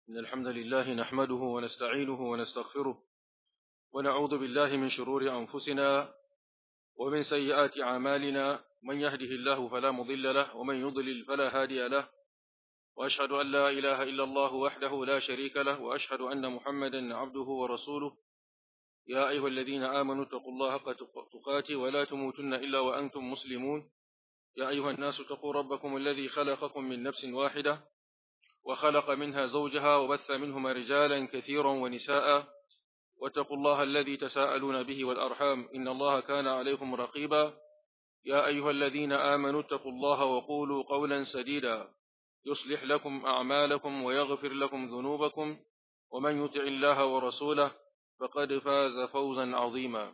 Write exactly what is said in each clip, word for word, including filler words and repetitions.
إن الحمد لله نحمده ونستعينه ونستغفره ونعوذ بالله من شرور أنفسنا ومن سيئات أعمالنا من يهده الله فلا مضل له ومن يضلل فلا هادي له وأشهد أن لا إله إلا الله وحده لا شريك له وأشهد أن محمدا عبده ورسوله يا أيها الذين آمنوا اتقوا الله حق تقاته ولا تموتن إلا وأنتم مسلمون يا أيها الناس اتقوا ربكم الذي خلقكم من نفس واحدة وخلق منها زوجها وبث منهما رجالا كثيرا ونساء واتقوا الله الذي تساءلون به والأرحام إن الله كان عليكم رقيبا يا أيها الذين آمنوا اتقوا الله وقولوا قولا سديدا يصلح لكم أعمالكم ويغفر لكم ذنوبكم ومن يطع الله ورسوله فقد فاز فوزا عظيما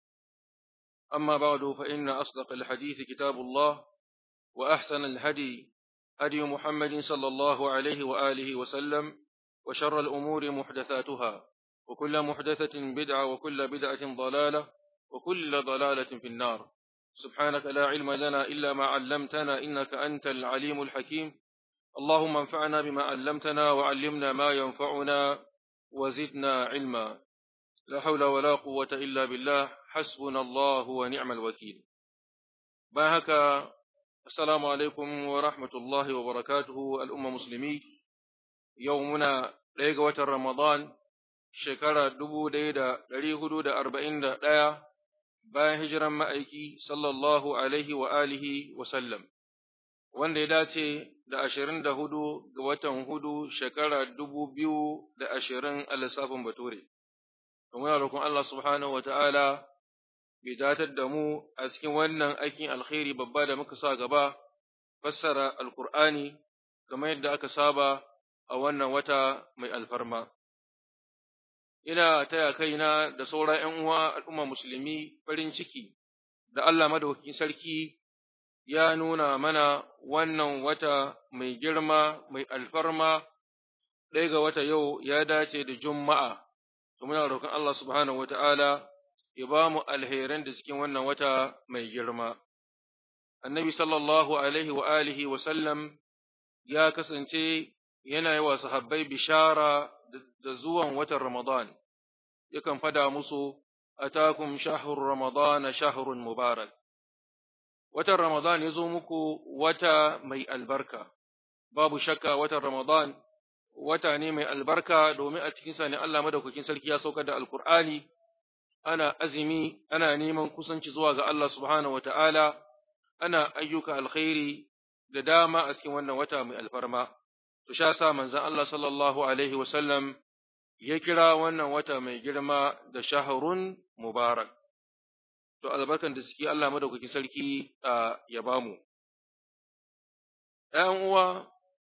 أما بعد فإن أصدق الحديث كتاب الله وأحسن الهدي هدي محمد صلى الله عليه وآله وسلم وشر الأمور محدثاتها وكل محدثة بدعة وكل بدعة ضلالة وكل ضلالة في النار سبحانك لا علم لنا إلا ما علمتنا إنك أنت العليم الحكيم اللهم انفعنا بما علمتنا وعلمنا ما ينفعنا وزدنا علما لا حول ولا قوة إلا بالله حسبنا الله ونعم الوكيل باهك السلام عليكم ورحمة الله وبركاته الأمة مسلمي يومنا ليقوة رمضان شكرا دبو ديدا لليه دا أربعين دا دايا باين هجرا مأيكي صلى الله عليه وآله وسلم wanda ya dace da ashirin da hudu ga watan hudu shekara dubu biyu da ashirin a lissafin bature. Muna roƙon Allah subhanahu wa ta'ala bai datar da mu a cikin wannan aikin alkhairi babba da muka sa gaba, fassara Alƙur'ani kamar yadda aka saba a wannan wata mai alfarma. Ina taya kaina da sauran ‘yan uwa al'umma musulmi farin ciki da Allah madaukakin sarki ya nuna mana wannan wata mai girma, mai alfarma, ɗaya ga wata yau ya dace da Juma'a, to muna roƙon Allah subhanahu wa ta'ala ya ba mu alheran da cikin wannan wata mai girma. Annabi sallallahu alaihi wa alihi wa sallam ya kasance yana yi wa sahabbai bishara da zuwan watan Ramadan, yakan fada musu, Atakum shahrur Ramadan shahrun mubarak. Watan Ramadan ya zo muku wata mai albarka, babu shakka watan Ramadan wata ne mai albarka domin a cikinsa ne Allah madaukakin sarki ya saukar da Alƙur'ani, ana azumi, ana neman kusanci zuwa ga Allah subhanahu wa ta'ala, ana ayyuka alkhairi da dama a cikin wannan wata mai alfarma. To sha sa manzon Allah sallallahu alaihi wasallam ya kira wannan wata mai girma da shahrun mubarak. To albarkan da suke Allah madaukakin sarki ya bamu. ‘Yan uwa,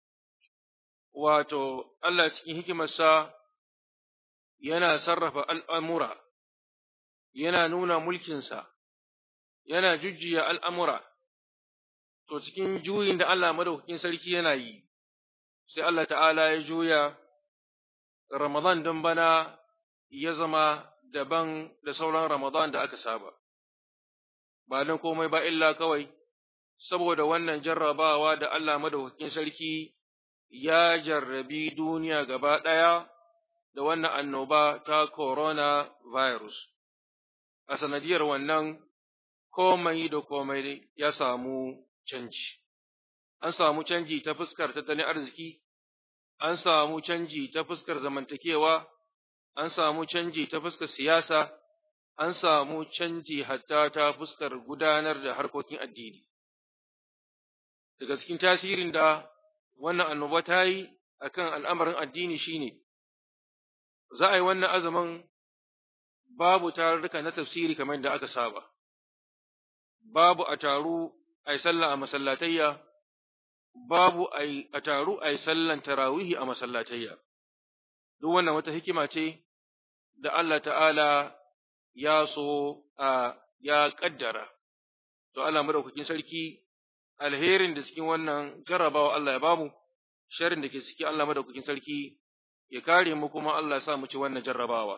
wato Allah cikin hikimarsa yana sarrafa al'amura, yana nuna mulkinsa, yana jujjuya al'amura, to cikin juyin da Allah madaukakin sarki yana yi, sai Allah ta'ala ya juya Ramadan don bana ya zama daban da sauran Ramadan da aka saba. Ba don komai ba illa kawai, saboda wannan jarrabawa da Allah madaukakin sarki ya jarrabi duniya gaba ɗaya da wannan annoba ta coronavirus. A sanadiyar wannan komai da komai ya samu canji. An samu canji ta fuskar tattalin arziki, an samu canji ta fuskar zamantakewa, an samu canji ta fuskar siyasa, an samu canji hatta ta fuskar gudanar da harkokin addini. Daga cikin tasirin da wannan annoba ta yi a kan al'amarin addini shi ne, za a yi wannan azumin babu tarurruka na tafsiri kamar da aka saba, babu a taru a yi sallah a masallatayya, babu a taru a yi sallan tarawihi a masallatayya. Duk wannan wata hikima ce da Allah ta'ala ya so a ya ƙaddara, to Allah madaukakin sarki alherin da cikin wannan jarrabawa Allah ya bamu, sharrin da ke ciki Allah madaukakin sarki ya kare mu kuma Allah ya sa mu ci wannan jarrabawa.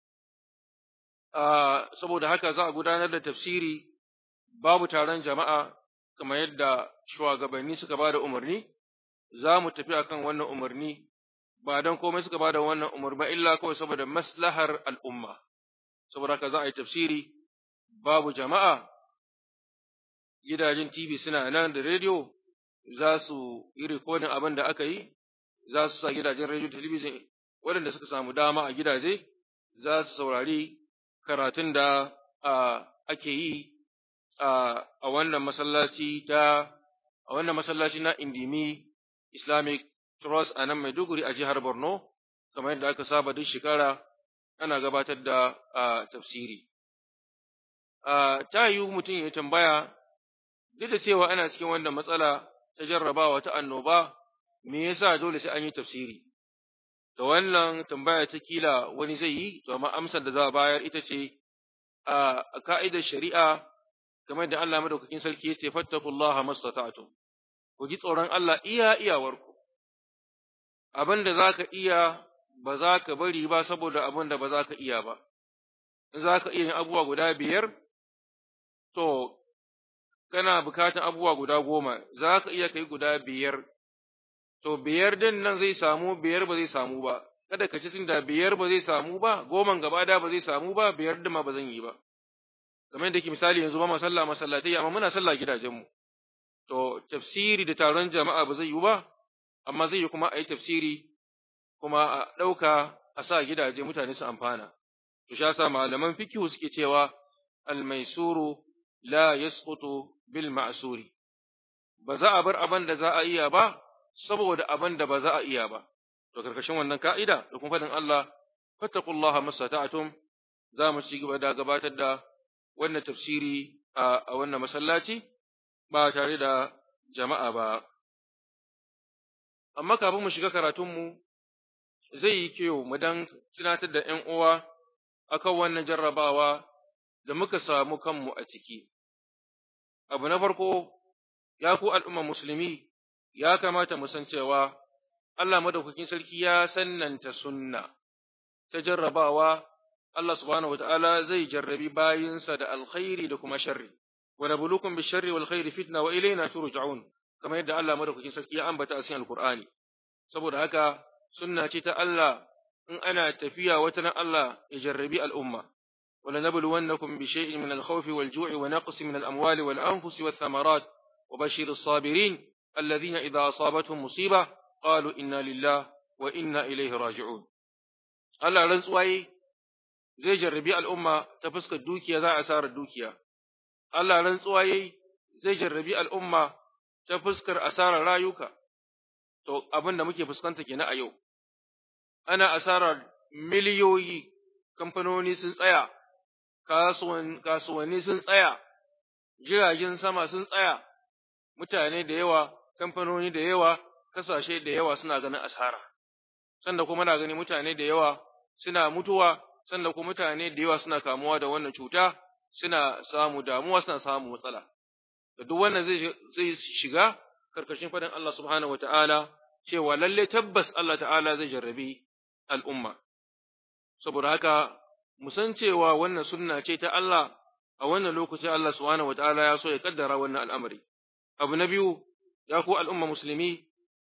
Saboda haka za a gudanar da tafsiri babu taron jama'a kamar yadda shugabanni suka ba da umarni, za mu tafi akan wannan umarni ba don komai suka ba da wannan umar ba illa kawai saboda maslahar al'umma, saboda haka za a yi tafsiri babu jama'a, gidajen T V suna nan da rediyo za su yi rikodin abin da aka yi, za su sa gidajen rediyo talabijin waɗanda suka samu dama a gidaje za su saurari karatun da ake yi a wannan masallaci ta a wannan masallaci na Indimi Islamic Trust a nan Maiduguri a jihar Borno, kamar yadda aka saba duk shekara ana gabatar da tafsiri. Ta yiwu mutum ya tambaya, duk da cewa ana cikin wannan matsala ta jarrabawa ta annoba, me yasa dole sai an yi tafsiri? Da wannan tambaya ta kila wani zai yi, to amma amsar da za a bayar ita ce a ka'idar shari'a, kamar da Allah madaukakin sarki yace fattaqullaha mastata'tum, ku ji tsoron Allah iya iyawarku, abin da za ka iya ba za ka bari ba saboda abin da ba za ka iya ba. In za ka iya yin abubuwa guda biyar, to kana bukatan abubuwa guda goma, za ka iya kai guda biyar, to biyar din nan zai samu, biyar ba zai samu ba, kada ka ci tun da biyar ba zai samu ba, goman gaba da ba zai samu ba, biyar din ma ba zan yi ba. Kamar yadda ke misali yanzu ba ma sallah masallatai, amma muna sallah gidajenmu. To, tafsiri da taron jama'a ba zai yi ba, amma zai yi kuma a yi tafsiri, kuma a ɗauka a sa gidaje mutane su amfana. To, sha sa malaman fikihu suke cewa, almaisuru la yasqutu bil ma'suri. Ba za a bar abin da za a iya ba, saboda abin da ba za a iya ba. To, karkashin wannan ka'ida, da kuma faɗin Allah, fattakullaha mastata'tum, za mu ci gaba da gabatar da wannan tafsiri a wannan masallaci, ba tare da jama'a ba. Amma kafin mu shiga karatunmu, zai yi kyau mu dan tunatar da ’yan uwa akan wannan jarrabawa da muka samu kanmu a ciki. Abu na farko, ya ku al'umma musulmi, ya kamata mu san cewa Allah madaukakin sarki ya sannanta sunna ta jarrabawa, Allah subhanahu wa ta'ala zai jarrabi bayinsa da alkhairi da kuma sharri. Wa nabluukum bish-sharri wal khairi fitna wa ilayna turja'un, kamar yadda Allah madaukakin sarki ya ambata a cikin Alqur'ani. Saboda haka sunna ce ta Allah, in ana tafiya wata nan Allah ya jarrabi al'umma. Wa lanabluwannakum bi shay'in min al-khawfi wal-ju'i wa naqsin min al-amwali wal-anfusi wath-thamarat wa bashir as-sabirin alladhina idha asabatuhum musiba qalu inna lillahi wa inna ilayhi raji'un. Allah rantsuwaye zai jarrabi al'umma ta fuskar dukiya, za a asarar dukiya. Allah rantsuwa yayi zai jarrabi al'umma ta fuskar asarar rayuka. To, abin da muke fuskanta kenan a yau, ana asarar miliyoyi, kamfanoni sun tsaya, kasuwanni sun tsaya, jiragen sama sun tsaya, mutane da yawa, kamfanoni da yawa, kasashe da yawa suna ganin asara. Sanda kuma na gani mutane da yawa suna mutuwa, sanda kuma mutane da yawa suna kamuwa da wannan cuta, suna samu damuwa, suna samu matsala. Da duk wannan zai shiga karkashin faɗin Allah subhanahu wa ta'ala, cewa lalle tabbas Allah ta'ala zai jarrabi al'umma. Saboda haka, mu san cewa wannan sunna ce ta Allah, a wannan lokaci Allah subhanahu wa ta'ala ya so ya kaddara wannan al'amari. Abu na biyu, ya ku al'umma musulmi,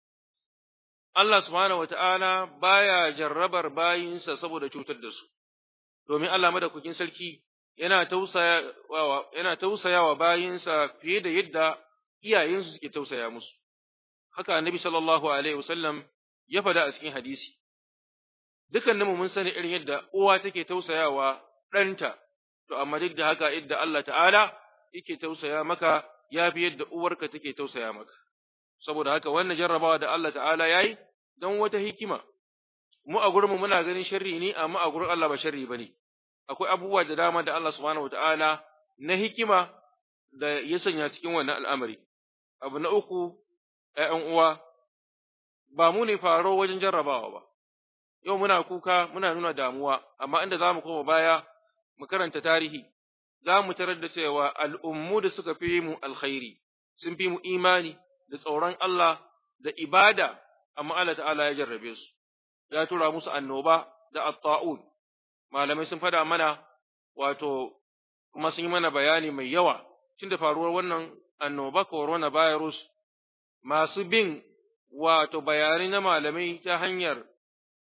Allah subhanahu wa ta'ala baya jarrabar bayinsa saboda cutar da su, domin Allah madaukakin sarki yana tausayawa, yana tausayawa bayinsa fiye da yadda iyayensu suke tausaya musu. Haka Annabi sallallahu alaihi wasallam ya faɗa a cikin hadisi. Dukanninmu mun sani irin yadda uwa take tausayawa ɗanta, to amma duk da haka yadda Allah ta'ala yake tausaya maka ya fi yadda uwarka take tausaya maka. Saboda haka wannan jarrabawa da Allah ta'ala ya yi don wata hikima, mu a gurinmu muna ganin sharri ne, amma a gurin Allah ba sharri ba ne. Akwai abubuwa da dama da Allah subhanahu wa ta'ala na hikima da ya sanya cikin wannan al'amari. Abu na uku, ’ya'yan uwa, ba mu ne faro wajen jarrabawa ba, yau muna kuka, muna nuna damuwa, amma inda za mu koma baya, mu karanta tarihi, za mu tarar da cewa al'ummu da suka fi mu alkhairi, sun fi mu imani da tsoron Allah da ibada, amma Allah ta'ala ya jarrabe su, ya tura musu annoba da atta'un. Malamai sun fada mana, wato, kuma sun yi mana bayani mai yawa, tun da faruwar wannan annoba coronavirus, masu bin wato bayanai na malamai ta hanyar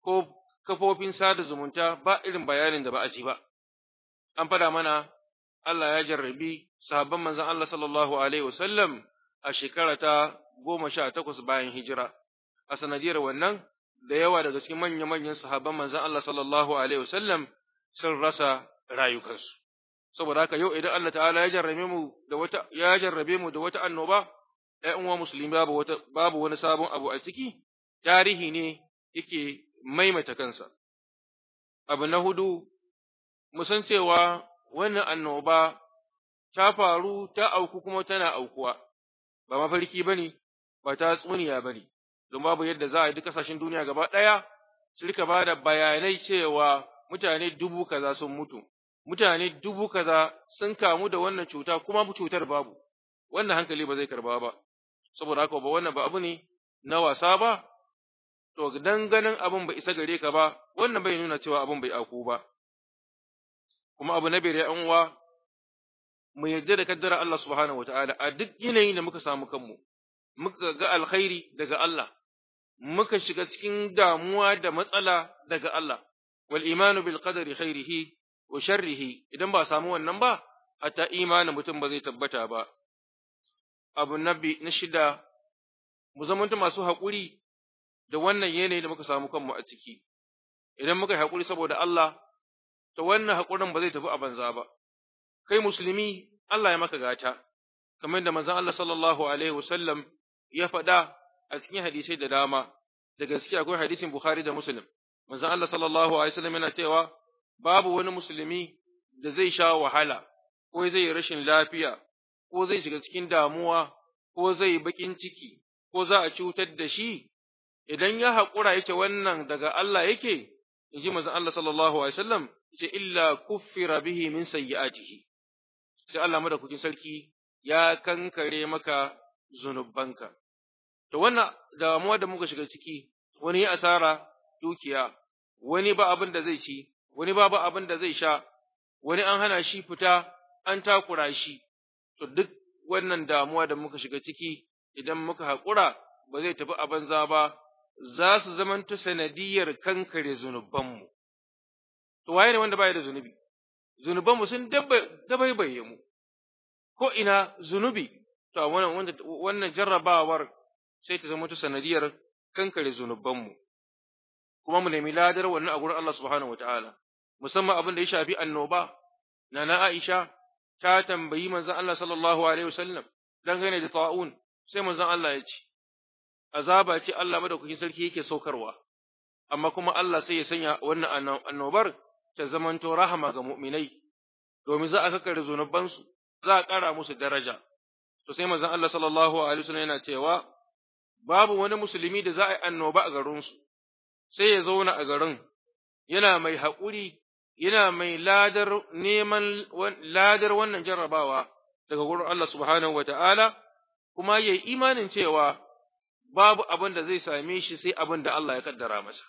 ko kafofin sada zumunta ba irin bayanin da ba a ji ba. An faɗa mana Allah ya jarrabi sahabban manzon Allah sallallahu alaihi wasallam a shekara ta goma sha takwas bayan hijira. A sanadiyar wannan da yawa daga cikin manya-manyan sahabban manzon Allah sallallahu alaihi wasallam sun rasa rayukansu. Saboda haka yau idan Allah ta'ala ya jarrabe mu da wata ya jarrabe mu da wata annoba, ‘yan uwa musulmi babu wata babu wani sabon abu a ciki, tarihi ne yake maimaita kansa. Abu na hudu, mu san cewa wannan annoba ta faru ta auku kuma tana aukuwa, ba mafarki ba ne, ba ta tsuniya ba ne, don babu yadda za a yi duk ƙasashen duniya gaba ɗaya su rika ba da bayanai cewa mutane dubu kaza sun mutu, mutane dubu kaza sun kamu da wannan cuta kuma cutar babu, wannan hankali ba zai karba ba, saboda haka ba wannan ba abu ne na wasa ba, to dan ganin abin bai isa gare ka ba, wannan bai nuna cewa abin bai auku ba. Kuma abu na biyar ya uwa, mu yarda da kaddara Allah subhanahu wataala a duk yanayin da muka samu kanmu, muka ga alkhairi daga Allah, muka shiga cikin damuwa da matsala daga Allah, wal imanu bil qadari khairihi wa sharrihi, idan ba samu wannan ba, hatta imanin mutum ba zai tabbata ba. Abu nabi na shida, mu zamanta masu haƙuri da wannan yanayi da muka samu kanmu a ciki, idan muka yi haƙuri saboda Allah, to wannan haƙurin ba zai tafi a banza ba. Kai musulmi, Allah ya maka gata, kamar da manzon Allah sallallahu alaihi wasallam ya faɗa a cikin hadisai da dama, da gaskiya akwai hadisin Bukhari da Muslim. Manzon Allah sallallahu alaihi wasallam yana cewa babu wani musulmi da zai sha wahala, ko zai yi rashin lafiya, ko zai shiga cikin damuwa, ko zai yi baƙin ciki, ko za a cutar da shi, idan ya haƙura yake wannan daga Allah yake, in ji manzon Allah sallallahu alaihi wasallam, ce illa kuffira bihi min sayyi'atihi, sai Allah madaukakin sarki ya kankare maka zunubanka. To wannan damuwa da muka shiga ciki, wani ya asara dukiya, wani ba abin da zai ci, wani ba ba abin da zai sha, wani an hana shi fita, an takura shi, to duk wannan damuwa da muka shiga ciki, idan muka haƙura ba zai tafi a banza ba, za su zamanta sanadiyar kankare zunubanmu. To waye ne wanda baya da zunubi? Zunubanmu sun dabaibaye mu, ko ina zunubi, to wannan, wannan jarrabawar sai ta zama ta sanadiyar kankare zunubanmu, kuma mu nemi ladar wannan a gurin Allah subhanahu wa ta'ala, musamman abin da ya shafi annoba. Nana Aisha ta tambayi manzon Allah sallallahu alaihi wasallam dangane da ta'un, sai manzon Allah ya ce, azaba ce Allah madaukakin sarki yake saukarwa, amma kuma Allah sai ya sanya wannan annobar ta zamanto rahama ga mu'minai, domin za a kakkare zunubansu, za a ƙara musu daraja. To sai manzon Allah sallallahu alaihi wasallam yana cewa babu wani musulmi da za a yi annoba a garinsu, sai ya zauna a garin yana mai haƙuri, yana mai ladar neman ladar wannan jarrabawa daga gurin Allah subhanahu wata'ala, kuma yayi imanin cewa babu abin da zai same shi sai abin da Allah ya kaddara masa.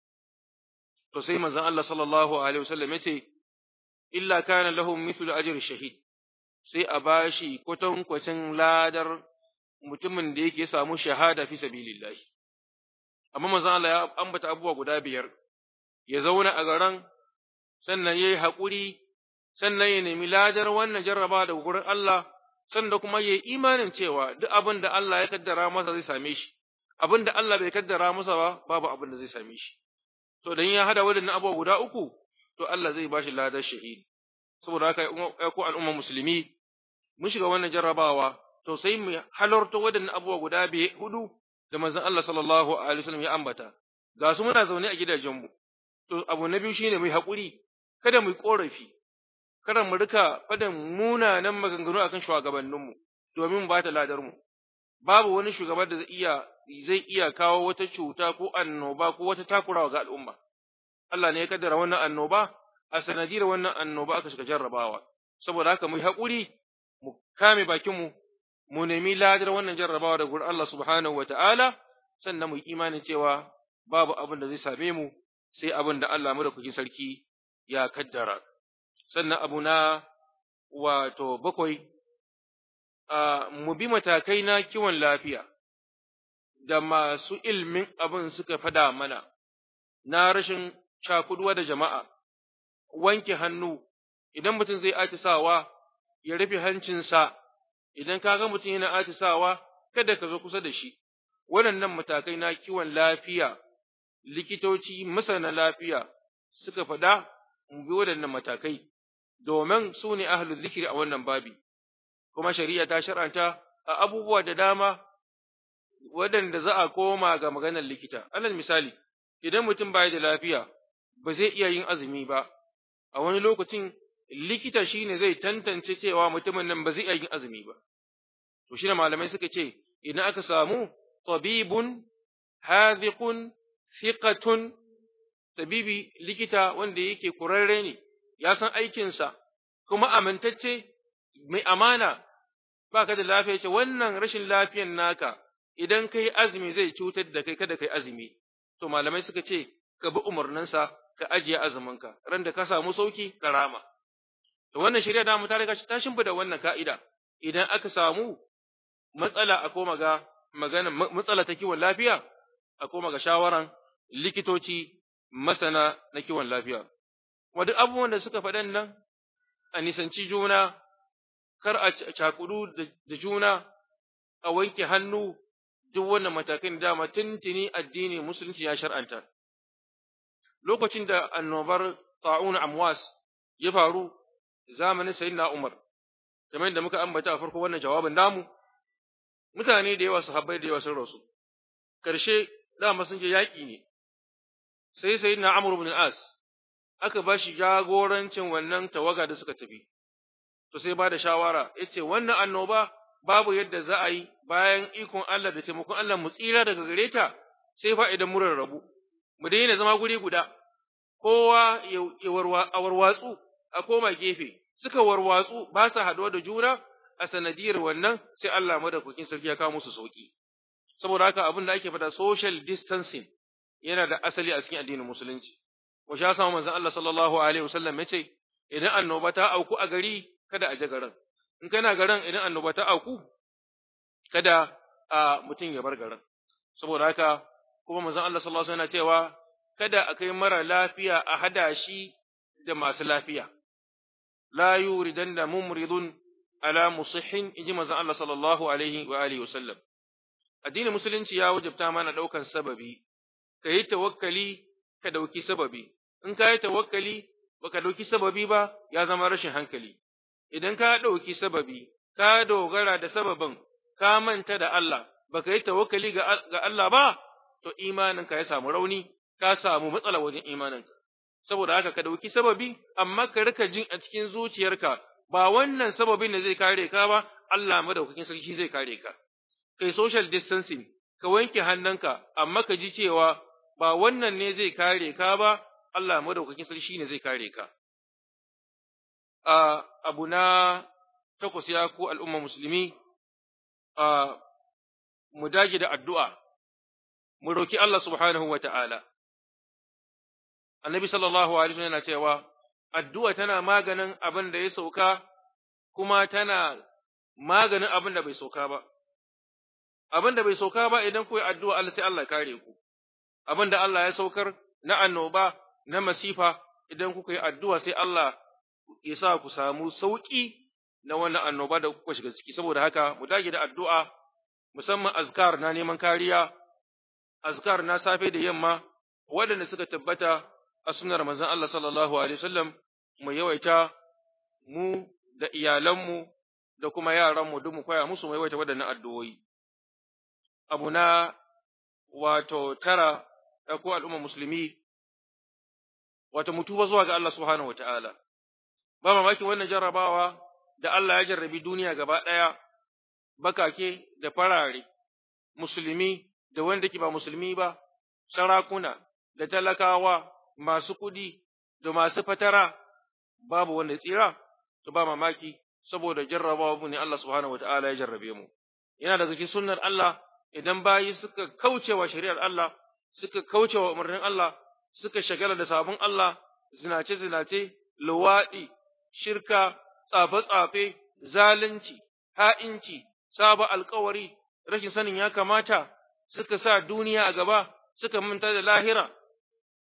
To sai manzon Allah sallallahu alaihi wasallam yace illa kana lahum mithlu ajri shahid, sai a bashi kwatankwacin ladar mutumin da yake samu shahada fi sabilillah. Amma manzon Allah ya ambata abubuwa guda biyar, ya zauna a garan, sannan yayi haƙuri, sannan ya nemi ladar wannan jarraba daga gurin Allah, sannan kuma yayi imanin cewa duk abin da Allah ya kaddara masa zai same shi, abin da Allah bai kaddara masa ba, babu abin da zai same shi. To dan ya hada wadannan abubuwa guda uku, to Allah zai bashi ladar shahidi. Saboda haka ya ku al'umma musulmi, mun shiga wannan jarrabawa, to sai mu halarto wadannan abubuwa guda biye hudu da manzon Allah sallallahu alaihi wasallam ya ambata. Ga su muna zaune a gidajenmu. To abu na biyu shine mu yi haƙuri, kada mu yi ƙorafi, kada mu rika faɗin munanan maganganu akan shugabanninmu domin ba ta ladar mu. Babu wani shugaba da zai iya zai iya kawo wata cuta ko annoba ko wata takurawa ga al'umma. Allah ne ya kaddara wannan annoba, a sanadiyar wannan annoba aka shiga jarrabawa. Saboda haka mu yi haƙuri, mu kame bakinmu, mu nemi ladar wannan jarrabawa da gurin Allah subhanahu wa ta'ala, sannan mu yi imanin cewa babu abin da zai same mu sai abin da Allah madaukakin sarki ya kaddara. Sannan abu na wato bakwai, mu bi matakai na kiwon lafiya da masu ilmin abin suka fada mana, na rashin cakuduwa da jama'a, wanke hannu, idan mutum zai atisawa ya rufe hancinsa, idan ka ga mutum yana atisawa kada ka zo kusa da shi. Waɗannan matakai na kiwon lafiya, likitoci masana lafiya suka faɗa mu bi waɗannan matakai, domin su ne ahlul zikiri a wannan babi, kuma shari'a ta shar'anta a abubuwa da dama waɗanda za a koma ga maganar likita. Alal misali, idan mutum bai da lafiya ba zai iya yin azumi ba, a wani lokacin likita shi ne zai tantance cewa mutumin nan ba zai iya yin azumi ba. To shi ne malamai suka ce, idan aka samu tabibun, haziqun, thiqatun, tabibi likita wanda yake kurarre ne, ya san aikinsa, kuma amintacce, mai amana, ba ka da lafiya ce wannan rashin lafiyan naka, idan kai azumi zai cutar da kai kada kai azumi. To malamai suka ce, ka bi umarninsa, ka ajiye azuminka, ran da ka samu sauki, ka rama. To wannan shari'a da mu ta riga ta shimfida wannan ka'ida, idan aka samu matsala a koma ga magana matsala ta kiwon lafiya, a koma ga shawaran likitoci masana na kiwon lafiya. Wadda abubuwan da suka faɗan nan, a nisanci juna, kar a cakudu da juna, a wanke hannu, duk wannan matakan dama tuntuni addini musulunci ya shar'anta. Lokacin da annobar ta'un amwas ya faru zamanin sayyidina Umar, kamar yadda muka ambata a farko wannan jawabin namu, mutane da yawa sahabbai da yawa sun rasu. Karshe dama sun je yaƙi ne. Sai sayyidina Amr ibn al-As aka ba shi jagorancin wannan tawaga da suka tafi. To sai ba da shawara, yace wannan annoba babu yadda za a yi bayan ikon Allah da taimakon Allah mu tsira daga gare ta, sai fa idan mu rarrabu. Mu daina zama guri guda, kowa ya warwatsu a koma gefe, suka warwatsu ba sa haɗuwa da juna, a sanadiyar wannan sai Allah madaukakin sarki ya kawo musu sauki. Saboda haka abin da ake fada social distancing yana da asali a cikin addinin musulunci. Wa sha sama manzon Allah sallallahu alaihi wasallam yace idan annoba ta auku a gari kada a je garin. In kana garin idan annoba ta auku kada a mutum ya bar garin. Saboda haka kuma manzon Allah sallallahu alaihi wasallam yana cewa kada a kai mara lafiya a hada shi da masu lafiya. La yuridanna mumridun ala musihhin, inji manzon Allah sallallahu alaihi wa alihi wasallam. Addinin musulunci ya wajabta mana daukan sababi, ka yi tawakkali ka dauki sababi. In ka yi tawakkali baka dauki sababi ba ya zama rashin hankali. Idan ka dauki sababi, ka dogara da sababin, ka manta da Allah, baka yi tawakkali ga Allah ba, to imaninka ya samu rauni, ka samu matsala wajen imaninka. Saboda haka ka dauki sababi, amma ka rika jin a cikin zuciyarka ba wannan sababin da zai kare ka ba, Allah madaukakin sarki zai kare ka. Kai social distancing, ka wanke hannunka, amma ka ji cewa ba wannan ne zai kare ka ba, Allah madaukakin sarki ne zai kare ka. A abu na takwas ya ku al'umma musulmi, a mu dage da addu'a, mu roki Allah subhanahu wa ta'ala. Annabi sallallahu alaihi wasallam yana cewa addu'a tana maganin abin da ya sauka, kuma tana maganin abin da bai sauka ba. Abin da bai sauka ba idan ku yi addu'a Allah sai Allah kare ku. Abin da Allah ya saukar na annoba, na masifa, idan kuka yi addu'a sai Allah ya sa ku samu sauƙi na wannan annoba da kuka shiga ciki. Saboda haka mu dage da addu'a, musamman azkar na neman kariya, azkar na safe da yamma, waɗanda suka tabbata a sunnar manzon Allah sallallahu alaihi wasallam, mu yawaita mu da iyalanmu da kuma yaranmu duk mu koya musu mu yawaita waɗannan addu'o'i. Abu na wato tara da ko al'umma musulmi, wato mutuba zuwa ga Allah subhanahu wata'ala. Ba mamaki wannan jarrabawa da Allah ya jarrabi duniya gaba ɗaya, bakake da farare, musulmi da wanda ke ba musulmi ba, sarakuna da talakawa, masu kuɗi da masu fatara, babu wanda tsira, to ba mamaki saboda jarrabawa ne Allah subhanahu wata'ala ya jarrabe mu. Yana da cikin sunnar Allah, idan bayi suka kaucewa shari'ar Allah, suka kaucewa umarnin Allah, suka shagala da sabon Allah, zinace-zinace, luwaɗi, shirka, tsafe-tsafe, zalunci, ha'inci, saba alkawari, rashin sanin ya kamata, suka sa duniya a gaba, suka manta da lahira,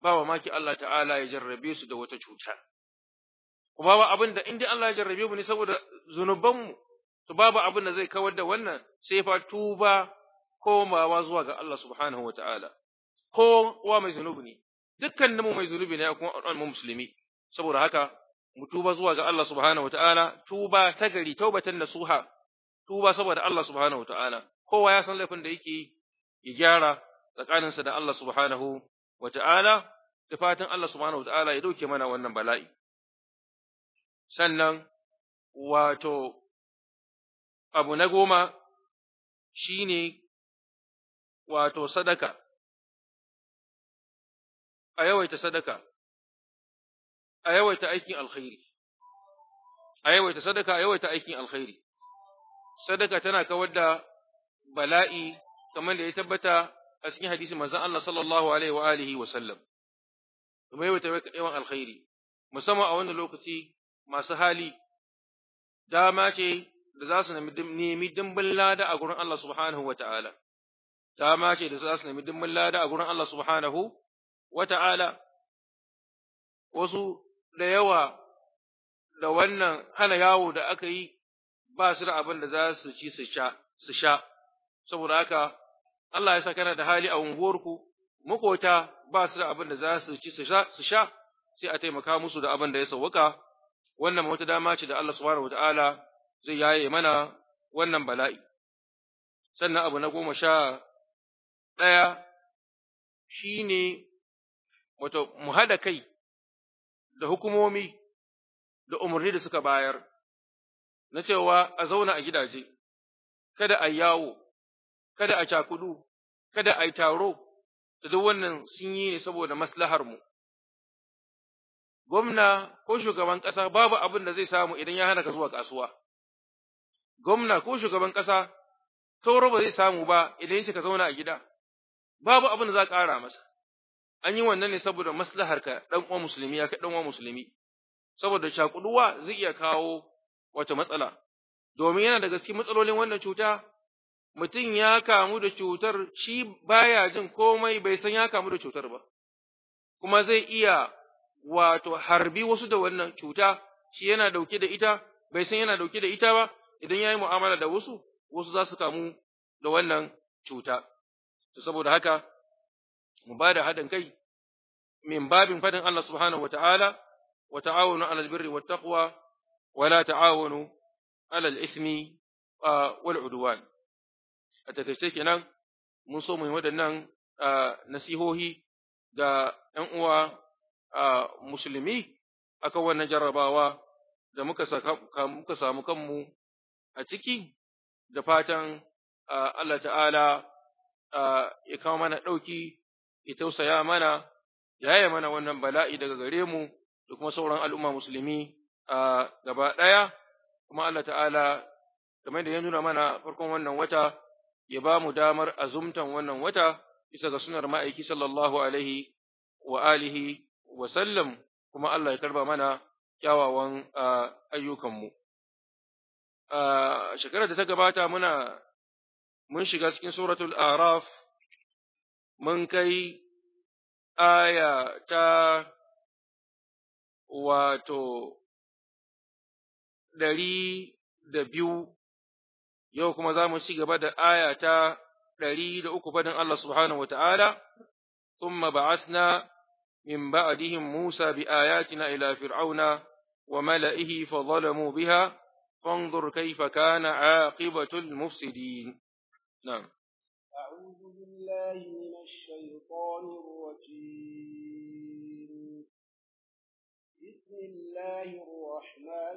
ba mamaki Allah ta'ala ya jarrabe su da wata cuta. Kuma ba abin da in dai Allah ya jarrabe mu ne saboda zunubanmu, to babu abin da zai kawar da wannan sai fa tuba komawa zuwa ga Allah subhanahu wa ta'ala. Kowa mai zunubi ne, dukkan mu mai zunubi ne kuma al'ummar musulmi, saboda haka mu tuba zuwa ga Allah subhanahu wa ta'ala, tuba ta gari, taubatan nasuha, tuba saboda Allah subhanahu wa ta'ala. Kowa ya san laifin da yake ya gyara tsakaninsa da Allah subhanahu wa ta'ala, da fatan Allah subhanahu wa ta'ala ya dauke mana wannan bala'i. Sannan, wato, abu na goma shi ne, wato, sadaka, a yawaita sadaka, a yawaita aikin alkhairi, a yawaita sadaka, a yawaita aikin alkhairi. Sadaka tana kawar da bala'i, kamar da ya tabbata a cikin hadisi manzon Allah sallallahu alaihi wa alihi wa sallam. Kuma yawaita yawan alkhairi, musamman a wannan lokaci masu hali, dama ce da za su nemi dimbin lada a gurin Allah subhanahu wa ta'ala, dama ce da za su nemi dimbin lada a gurin Allah subhanahu wa ta'ala. Wasu da yawa da wannan hana yawo da aka yi ba su da abin da za su ci su sha, saboda haka Allah ya sa kana da hali a unguwarku, makota ba su da abin da za su ci su sha, sai a taimaka musu da abin da ya sauwaka. Wannan wata dama ce da Allah subhanahu wata'ala zai yaye mana wannan bala'i. Sannan abu na goma sha ɗaya shi ne wato mu haɗa kai da hukumomi da umarni da suka bayar, na cewa a zauna a gidaje, kada a yawo, kada a cakudu, kada a yi taro, da duk wannan sun yi ne saboda maslaharmu. Gwamna ko shugaban ƙasa babu abin da zai samu idan ya hana ka zuwa kasuwa. Gwamna ko shugaban ƙasa sauro ba zai samu ba idan ya ce ka zauna a gida. Babu abin da za ka ƙara masa. An yi wannan ne saboda maslahar ka ɗan uwan musulmi ya ka ɗan uwan musulmi. Saboda cakuduwa zai iya kawo wata matsala. Domin yana daga cikin matsalolin wannan cuta, mutum ya kamu da cutar shi baya jin komai bai san ya kamu da cutar ba. Kuma zai iya wato harbi wasu da wannan cuta, shi yana dauke da ita, bai san yana dauke da ita ba, idan ya yi mu'amala da wasu, wasu za su kamu da wannan cuta. To saboda haka, mu ba da haɗin kai, min babin fadin Allah subhanahu wa ta'ala, wa ta'awunu alal birri wa taqwa, wa la ta'awunu alal ismi wal udwan. A takaice kenan, mun so mu yi waɗannan nasihohi ga ‘yan uwa a musulmi akan wannan jarrabawa da muka muka samu kanmu a ciki, da fatan Allah ta'ala ya kawo mana ɗauki, ya tausaya mana, ya yaya mana wannan bala'i daga gare mu da kuma sauran al'umma musulmi a gaba ɗaya, kuma Allah ta'ala kamar da ya nuna mana farkon wannan wata ya ba mu damar azumtan wannan wata bisa ga sunar ma'aiki sallallahu alaihi wa alihi wa sallam, kuma Allah ya karba mana kyawawan ayyukanmu. A shekarar da ta gabata muna mun shiga cikin suratul Araf, mun kai aya ta wato ɗari da biyu, yau kuma za mu ci gaba da aya ta ɗari da uku fadin Allah subhanahu wa ta'ala, ثم بعثنا من بعدهم موسى بآياتنا إلى فرعون وملئه فظلموا بها فانظر كيف كان عاقبة المفسدين. نعم. أعوذ بالله من الشيطان الرجيم. بسم الله الرحمن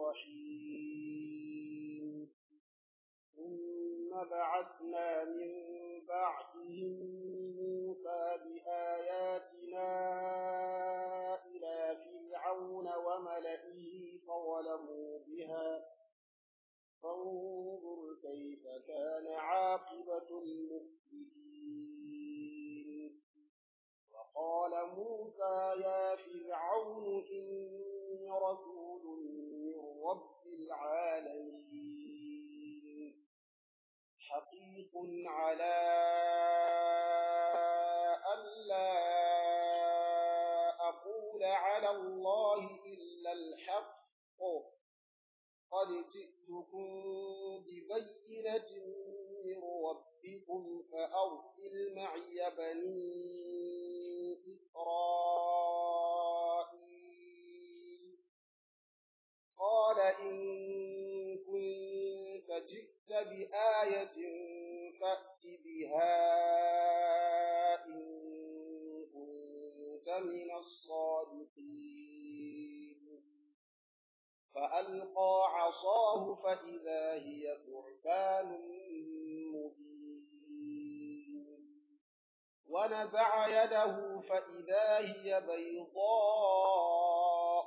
الرحيم. ثم بعثنا من بعدهم موسى بآياتنا إلى فرعون وملئه فظلموا بها فانظر كيف كان عاقبة المفسدين. وقال موسى يا فرعون إني رسول من رب العالمين حقيق على ألا على الله إلا الحق قد جئتكم ببينة من ربكم فأرسل معي بني إسرائيل قال إن كنت جئت بآية فأت بها إن كنت من الصادقين فألقى عصاه فإذا هي ثعبان مبين ونزع يده فإذا هي بيضاء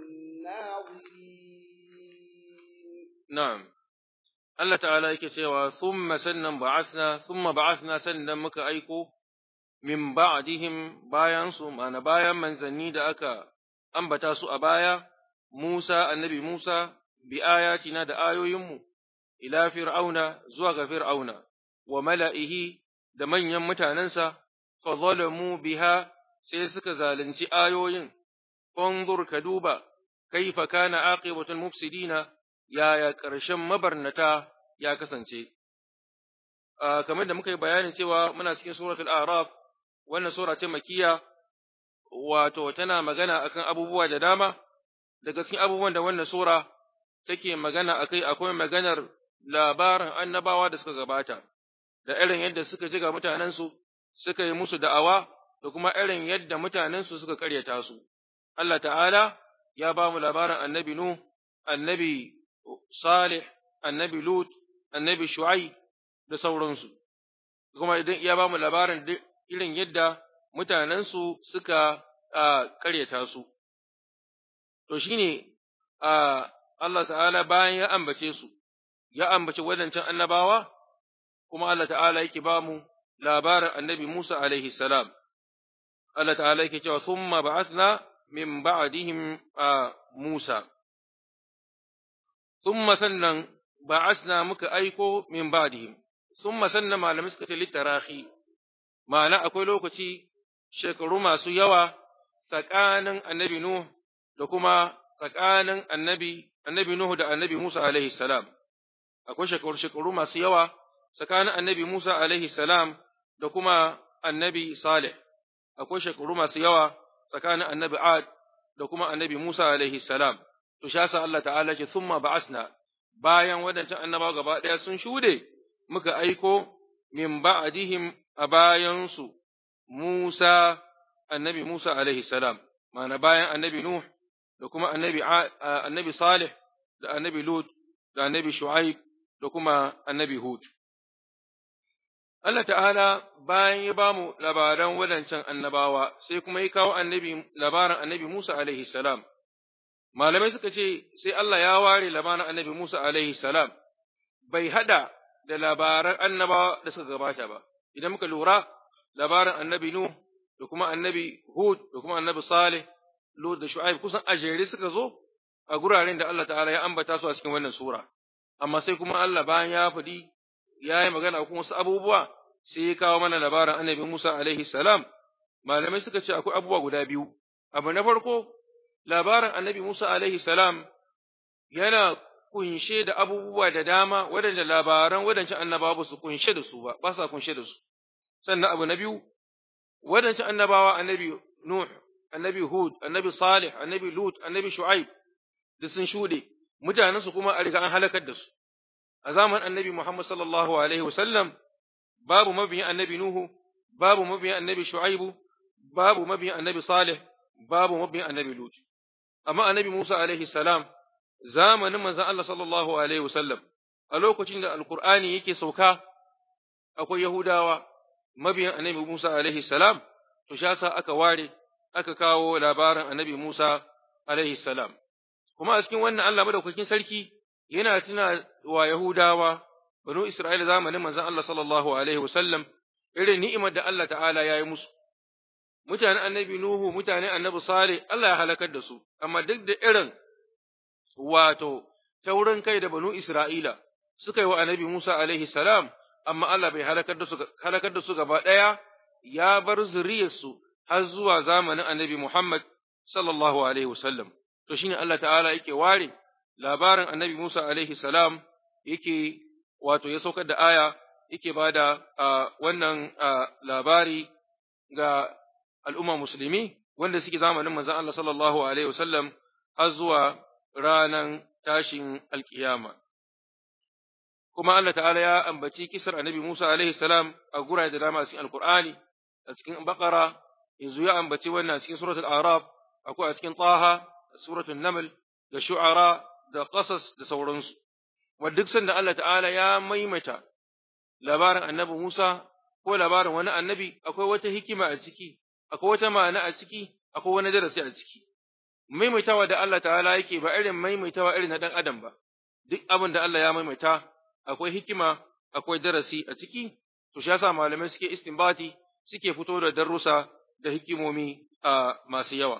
للناظرين. نعم. Allah ta'ala yake cewa thumma sannan ba'athna thumma ba'athna sannan muka aiko min ba'dihim bayan su mana bayan manzanni da aka ambata su a baya Musa annabi Musa bi ayatina da ayoyinmu ila fir'auna zuwa ga fir'auna wa mala'ihi da manyan mutanensa fa zalamu biha sai suka zalunci ayoyin fanzur ka duba kaifa kana aqibatul mufsidina yaya ƙarshen mabarnata ya kasance. Kamar da muka yi bayanin cewa muna cikin suratul Araf, wannan sura ce makiya, wato tana magana akan abubuwa da dama, daga cikin abubuwan da wannan sura take magana akai akwai maganar labarin annabawa da suka gabata, da irin yadda suka ji ga mutanensu, suka yi musu da'awa, da kuma irin yadda mutanensu suka karyata su. Allah ta'ala ya ba mu labarin annabi Nuh, annabi Salih, annabi Lut, annabi Shu'aib da sauransu, kuma idan ya ba mu labarin irin yadda mutanensu suka karyata su. To shi ne Allah ta'ala bayan ya ambace su, ya ambace wadancan annabawa, kuma Allah ta'ala yake ba mu labarin annabi Musa alaihi salam. Allah ta'ala yake cewa, Thumma ba'athna min ba'dihim Musa. Summa sannan ba'asna muka aiko min ba'dihim, summa sannan malamai suka ce littarahi, ma'ana akwai lokaci shekaru masu yawa tsakanin annabi Nuh da kuma tsakanin annabi, annabi Nuh da annabi Musa alaihi salam. Akwai shekaru, shekaru masu yawa tsakanin annabi Musa alaihi salam da kuma annabi Salih. Akwai shekaru masu yawa tsakanin annabi Ad da kuma annabi Musa alaihi salam. To sha sa Allah ta'ala ce summa ba'asna bayan wadancan annabawa gaba ɗaya sun shude muka aiko min ba'dihim a bayansu Musa annabi Musa alaihi salam ma'ana bayan annabi Nuh da kuma annabi annabi Salih da annabi Lut da annabi Shu'aib da kuma annabi Hud. Allah ta'ala bayan ya bamu labaran wadancan annabawa sai kuma ya kawo annabi labaran annabi Musa alaihi salam. Malamai suka ce, sai Allah ya ware labarin annabi Musa alaihi salam, bai hada da labaran annabawa da suka gabata ba. Idan muka lura, labarin annabi Nuh da kuma annabi Hud da kuma annabi Salih, Lut da Shu'aib kusan a jere suka zo a guraren da Allah ta'ala ya ambata su a cikin wannan sura. Amma sai kuma Allah bayan ya faɗi, ya yi magana kuma wasu abubuwa, sai ya kawo mana labarin annabi Musa alaihi salam. Malamai suka ce akwai abubuwa guda biyu. Abu na farko, labarin annabi Musa alaihi salam yana kunshe da abubuwa da dama waɗanda labaran waɗancan annabawa ba su kunshe da su ba, ba sa kunshe da su. Sannan abu na biyu, waɗancan annabawa annabi Nuh, annabi Hud, annabi Salih, annabi Lut, annabi Shu'aib da sun shuɗe, mutanensu kuma a riga an halakar da su. A zaman annabi Muhammad sallallahu alaihi wasallam babu mabiyin annabi Nuhu, babu mabiyin annabi Shu'aibu, babu mabiyin annabi Salih, babu mabiyin annabi Lut. Amma annabi Musa alaihi salam, zamanin manzon Allah sallallahu alaihi wasallam, a lokacin da Alƙur'ani yake sauka, akwai Yahudawa, mabiyan annabi Musa alaihi salam, to sha sa aka ware, aka kawo labarin annabi Musa alaihi salam. Kuma a cikin wannan Allah madaukakin sarki yana tuna wa Yahudawa, banu Isra'ila zamanin manzon Allah sallallahu alaihi wasallam, irin ni'imar da Allah ta'ala ya yi musu. Mutanen annabi Nuhu, mutanen annabi Salih, Allah ya halakar da su, amma duk da irin wato taurin kai da banu Isra'ila suka yi wa annabi Musa alaihi salam, amma Allah bai halakar da su, halakar da su gaba ɗaya, ya bar zuriyarsu har zuwa zamanin annabi Muhammad sallallahu alaihi wasallam. To shine Allah ta'ala yake ware labarin annabi Musa alaihi salam yake wato ya saukar da aya yake bada wannan labari ga al'umma musulmi wanda suke zamanin manzon Allah sallallahu alaihi wasallam har zuwa ranan tashin alkiyama. Kuma Allah ta'ala ya ambaci kisar annabi Musa alaihi salam a gurare da dama cikin Alkur'ani, a cikin Baqara, yanzu ya ambaci wannan cikin suratul Araf, akwai a cikin Taha, suratul Naml, da Shu'ara, da Qasas da sauransu. Wa duk sanda Allah ta'ala ya maimaita labarin annabi Musa ko labarin wani annabi, akwai wata hikima a ciki, akwai wata ma'ana a ciki, akwai wani darasi a ciki. Maimaitawa da Allah ta'ala yake ba irin maimaitawa irin na ɗan adam ba, duk abin da Allah ya maimaita akwai hikima, akwai darasi a ciki, to shi yasa malamai suke istinbati, suke fito da darussa da hikimomi a masu yawa.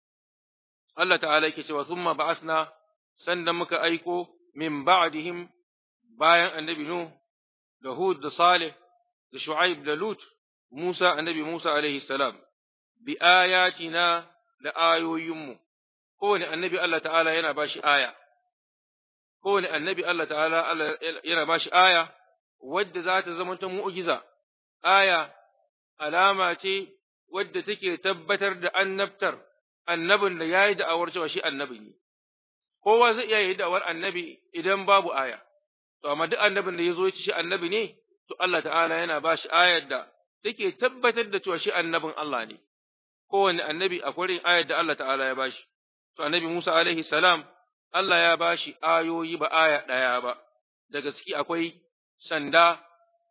Allah ta'ala yake cewa thumma ba'asna, sannan muka aiko min ba'dihim bayan annabi Nuh da Hud da Salih da Shu'aib da Lut, Musa annabi Musa alaihi salam, bi ayatina da ayoyinmu. Kowane annabi Allah ta'ala yana bashi aya. Kowane annabi Allah ta'ala yana ba shi aya wadda za ta zama ta mu'ujiza, aya alama ce wadda take tabbatar da annabtar annabin da ya yi da'awar cewa shi annabi ne. Kowa zai iya yi da'awar annabi idan babu aya, to amma duk annabin da ya zo ya ci shi annabi ne, to Allah ta'ala yana ba shi ayar da take tabbatar da cewa shi annabin Allah ne. Kowane annabi akwai ayar da Allah ta'ala ya ba shi. To annabi Musa alaihi salam Allah ya ba shi ayoyi ba aya ɗaya ba, daga ciki akwai sanda,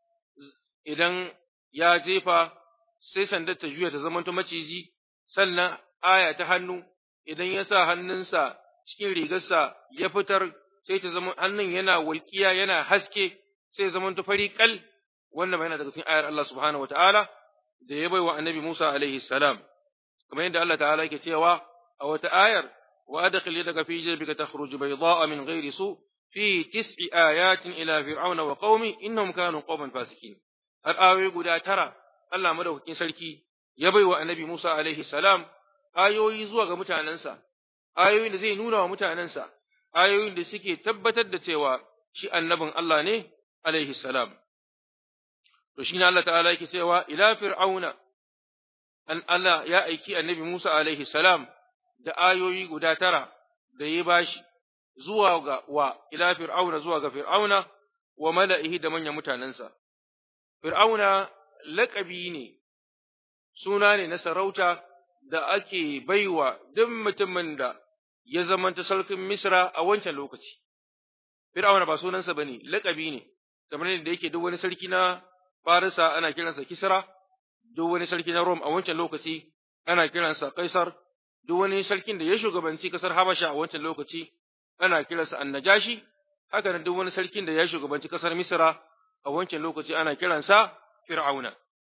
idan ya jefa sai sandar ta juya ta zamanto maciji, sannan aya ta hannu, idan ya sa hannunsa cikin rigarsa ya fitar sai ta zama hannun yana walƙiya yana haske sai zamanto fari kal, wannan yana daga cikin ayar Allah subhanahu wataala da ya bai wa annabi Musa alaihi salam. Kamar yadda Allah ta'ala yake cewa a wata ayar, وأدخل يدك في جيبك تخرج بيضاء من غير سوء في تسع آيات إلى فرعون وقومه إنهم كانوا قوما فاسقين. الآية قد ترى الله مدوكين سلكي يبي النبي موسى عليه السلام آيوي زوغ متعننسا آيوي زي نونا ومتعننسا آيوي da suke tabbatar da cewa shi annabin Allah ne alaihi salam. To shine Allah ta'ala yake cewa ila fir'auna, an Allah ya aiki annabi Musa alaihi salam da ayoyi guda tara da ya bashi zuwa ga wa ila fir'auna zuwa ga fir'auna wa mala'ihi da manyan mutanensa. Fir'auna laƙabi ne, suna ne na sarauta da ake baiwa duk mutumin da ya zamanta sarkin Misra a wancan lokaci. Fir'auna ba sunansa ba ne, laƙabi ne, kamar da yake duk wani sarki na Farisa ana kiransa Kisra, duk wani sarki na Rom a wancan lokaci ana kiransa Kaisar, duk wani sarkin da ya shugabanci kasar Habasha a wancan lokaci ana kiransa Annajashi, haka nan duk wani sarkin da ya shugabanci kasar Misra a wancan lokaci ana kiransa Fir'auna.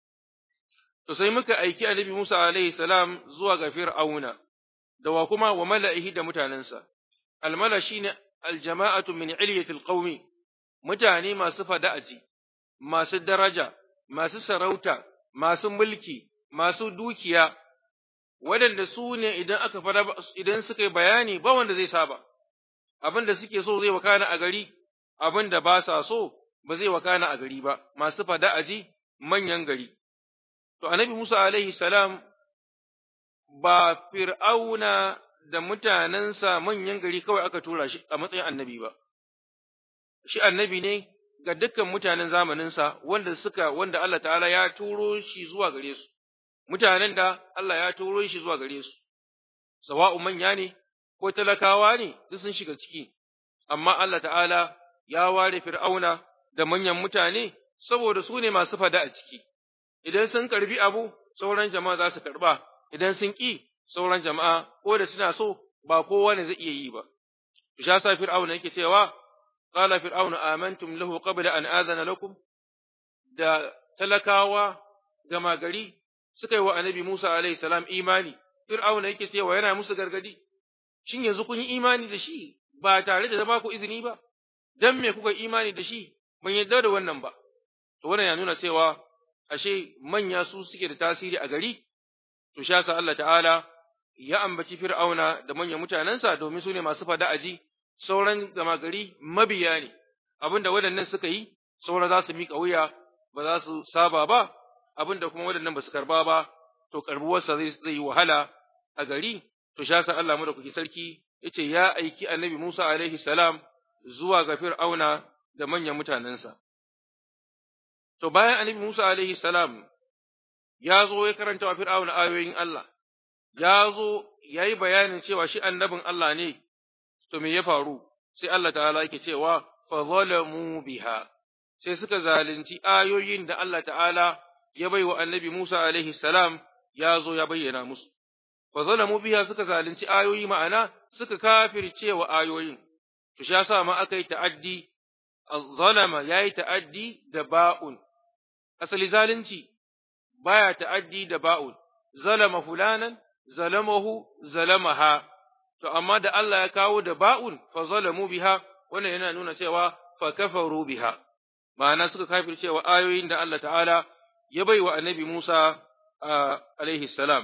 To sai muka aiki Annabi Musa alaihi salam zuwa ga Fir'auna, da wa kuma wa mala'ihi da mutanensa. Almala shine aljama'atu min ilyatil qaumi, mutane masu fada'aji, masu daraja, masu sarauta, masu mulki, masu dukiya, waɗanda su ne idan aka fara idan suka yi bayani ba wanda zai saba, abin da suke so zai wakana a gari, abin da ba sa so ba zai wakana a gari ba, masu fada aji manyan gari. To, annabi Musa alaihi salam ba fir'auna da mutanensa manyan gari kawai aka tura shi a matsayin annabi ba, shi annabi ne ga dukkan mutanen zamaninsa wanda suka wanda Allah ta'ala ya turo shi zuwa gare su. Mutanen da Allah ya turo shi zuwa gare su, sawa'u manya ne ko talakawa ne duk sun shiga ciki, amma Allah ta'ala ya ware fir'auna da manyan mutane saboda su ne masu fada a ciki. Idan sun karbi abu, sauran jama'a za su karba, idan sun ƙi, sauran jama'a ko da suna so ba kowa ne zai iya yi ba. Sha sa fir'auna yake cewa, qala fir'aunu amantum lahu qabla an azana lakum, da talakawa gama gari suka yi wa annabi Musa alaihi salam imani, fir'auna yake cewa yana musu gargadi, shin yanzu kun yi imani da shi ba tare da ba ku izini ba, dan me kuka imani da shi, ban yarda da wannan ba. To wannan ya nuna cewa ashe manya su suke da tasiri a gari, to sha sa Allah ta'ala ya ambaci Fir'auna da manyan mutanensa domin su ne masu fada aji, sauran gama gari mabiya ne, abinda waɗannan suka yi, sauran za su miƙa wuya, ba za su saba ba, abinda kuma waɗannan ba su karba ba, to karbuwarsa zai zai yi wahala a gari, to sha sa Allah madaukaki sarki yace ya aiki annabi Musa alaihi salam zuwa ga Fir'auna da manyan mutanensa. To bayan annabi Musa alaihi salam ya zo ya karanta wa Fir'auna ayoyin Allah, ya zo ya yi bayanin cewa shi annabin Allah ne, to me ya faru? Sai Allah ta'ala yake cewa, fa zalamu biha, sai suka zalunci ayoyin da Allah ta'ala ya bai wa annabi Musa alaihi salam ya zo ya bayyana musu. Fa zalamu biha suka zalunci ayoyi ma'ana suka kafirce wa ayoyin, to sha sa ma aka yi ta'addi, zalama ya yi ta'addi da ba'un, asali zalunci baya ta'addi da ba'un, zalama fulanan, zalamahu, zalamaha, to amma da Allah ya kawo da ba'un, fa zalamu biha, wannan yana nuna cewa fa kafaru biha, ma'ana suka kafirce wa ayoyin da Allah ta'ala ya bai wa annabi Musa alaihi salam.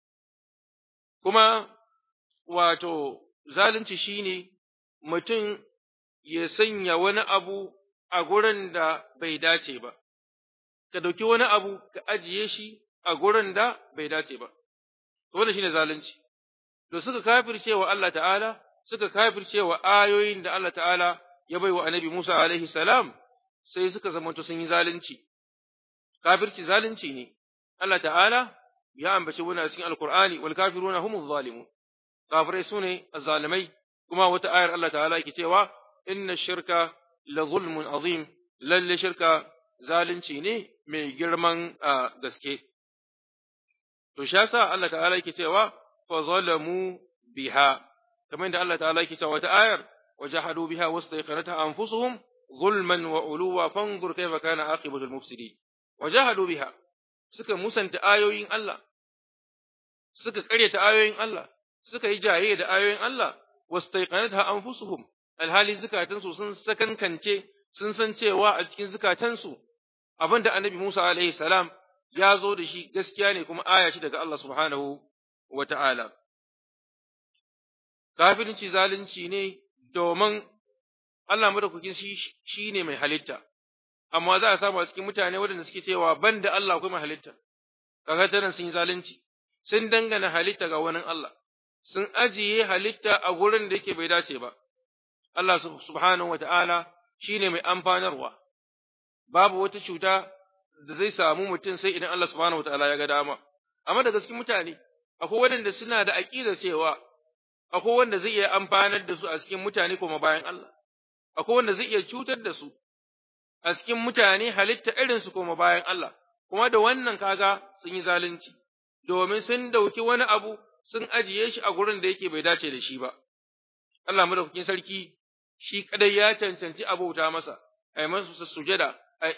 Kuma, wato, zalunci shine mutum ya sanya wani abu a gurin da bai dace ba, ka ɗauki wani abu ka ajiye shi a gurin da bai dace ba, wannan shine zalunci. To suka kafirce wa Allah ta'ala, suka kafirce wa ayoyin da Allah ta'ala ya bai wa annabi Musa alaihi salam, sai suka zamanto sun yi zalunci. Kafirci zalunci ne, Allah ta'ala ya ambaci wannan cikin Alkur'ani, wal kafiruna humuz zalimun. Kafirai sune azzalimai, kuma wata ayar Allah ta'ala yake cewa inna shirka la zulmun azim, lalle shirka zalunci ne mai girman gaske. To sha sa Allah ta'ala yake cewa fa zalamu biha, kamar da Allah ta'ala yake cewa wata ayar wajahadu biha wastayqanatha anfusuhum zulman wa uluwa fanzur kayfa kana aqibatul mufsidin. Wajahadu biha, suka musanta ayoyin Allah, suka karyata ayoyin Allah, suka yi jaye da ayoyin Allah, wastaiqanatha anfusuhum, alhali zukatansu sun sakankance, sun san cewa a cikin zukatansu abinda annabi Musa alaihi salam ya zo da shi gaskiya ne kuma aya ce daga Allah subhanahu wa ta'ala. Kafirci zalunci ne domin Allah madaukakin shi ne mai halitta, amma za a samu a cikin mutane waɗanda suke cewa ban da Allah akwai mai halitta, kaga tanan sun yi zalunci, sun dangana halitta ga wani Allah, sun ajiye halitta a gurin da yake bai dace ba. Allah subhanahu wa ta'ala shi ne mai amfanarwa, babu wata cuta da zai samu mutum sai idan Allah subhanahu wa ta'ala ya ga dama. Amma daga cikin mutane, akwai waɗanda suna da aƙidar cewa akwai wanda zai iya amfanar da su a cikin mutane kuma bayan Allah, akwai wanda zai iya cutar da su a cikin mutane halitta irinsu kuma bayan Allah, kuma da wannan kaga sun yi zalunci, domin sun dauki wani abu sun ajiye shi a gurin da yake bai dace da shi ba. Allah madaukakin sarki shi kadai ya cancanci abauta masa, a yi masa sujada,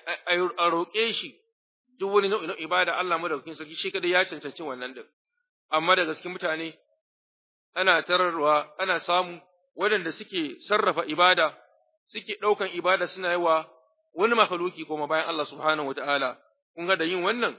a roƙe shi duk wani nau'i na ibada Allah madaukakin sarki shi kadai ya cancanci wannan din. Amma daga cikin mutane ana tararwa, ana samu waɗanda suke sarrafa ibada, suke ɗaukan ibada suna yi wa wani makhluki kuma bayan Allah subhanahu wata'ala, kun ga da yin wannan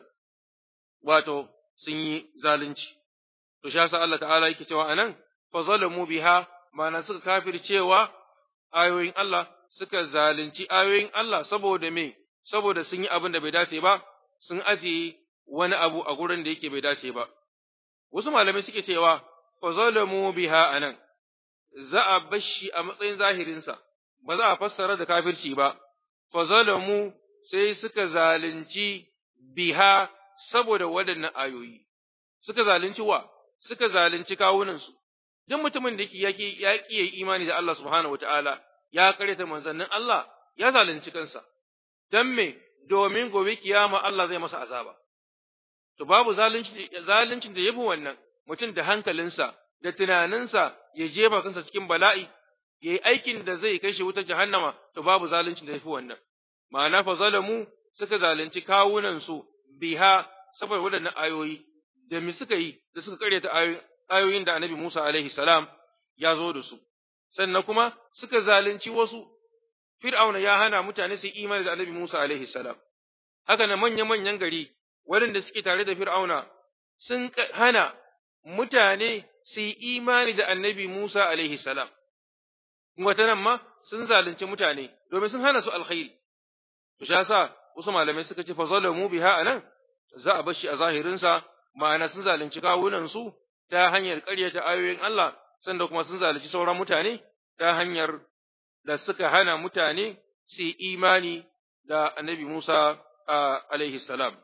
wato sun yi zalunci. To sha sa Allah ta'ala yake cewa anan fa zalamu biha, ma'ana suka kafircewa ayoyin Allah, suka zalunci ayoyin Allah saboda me? Saboda sun yi abin da bai dace ba, sun ajiye wani abu a gurin da yake bai dace ba. Wasu malamai suke cewa fa zalamu biha anan za a bashi a matsayin zahirinsa, ba za a fassara da kafirci ba. Fa zalamu sai suka zalunci biha saboda waɗannan ayoyi. Suka zalunci wa? Suka zalunci kawunansu. Duk mutumin da yake ya ƙi imani da Allah subhanahu wataala, ya karyata manzannin Allah, ya zalunci kansa. Dan me? Domin gobe kiyama Allah zai masa azaba. To babu zalunci zaluncin da yafi wannan, mutum da hankalinsa da tunaninsa ya jefa kansa cikin bala'i, yayi aikin da zai kai shi wutar jahannama, to babu zaluncin da yafi wannan. Ma'ana fa zalamu suka zalunci kawunansu biha saboda waɗannan ayoyi, da me suka yi da suka karyata ayoyin da Annabi Musa alaihi salam ya zo da su. Sannan kuma suka zalunci wasu, Fir'auna ya hana mutane su imani da Annabi Musa alaihi salam. Haka na manya-manyan gari waɗanda suke tare da Fir'auna sun hana mutane su yi imani da annabi Musa alaihi salam. Wata nan ma sun zalunci mutane domin sun hana su alkhairi. To sha sa wasu malamai suka ce fa zalamu biha anan za a bar shi a zahirinsa ma'ana sun zalunci kawunan su ta hanyar ƙaryata ayoyin Allah sanda kuma sun zalunci sauran mutane ta hanyar da suka hana mutane su yi imani da annabi Musa alaihi salam.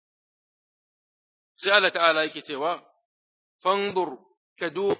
Sai Allah ta'ala yake cewa, fanzur ka du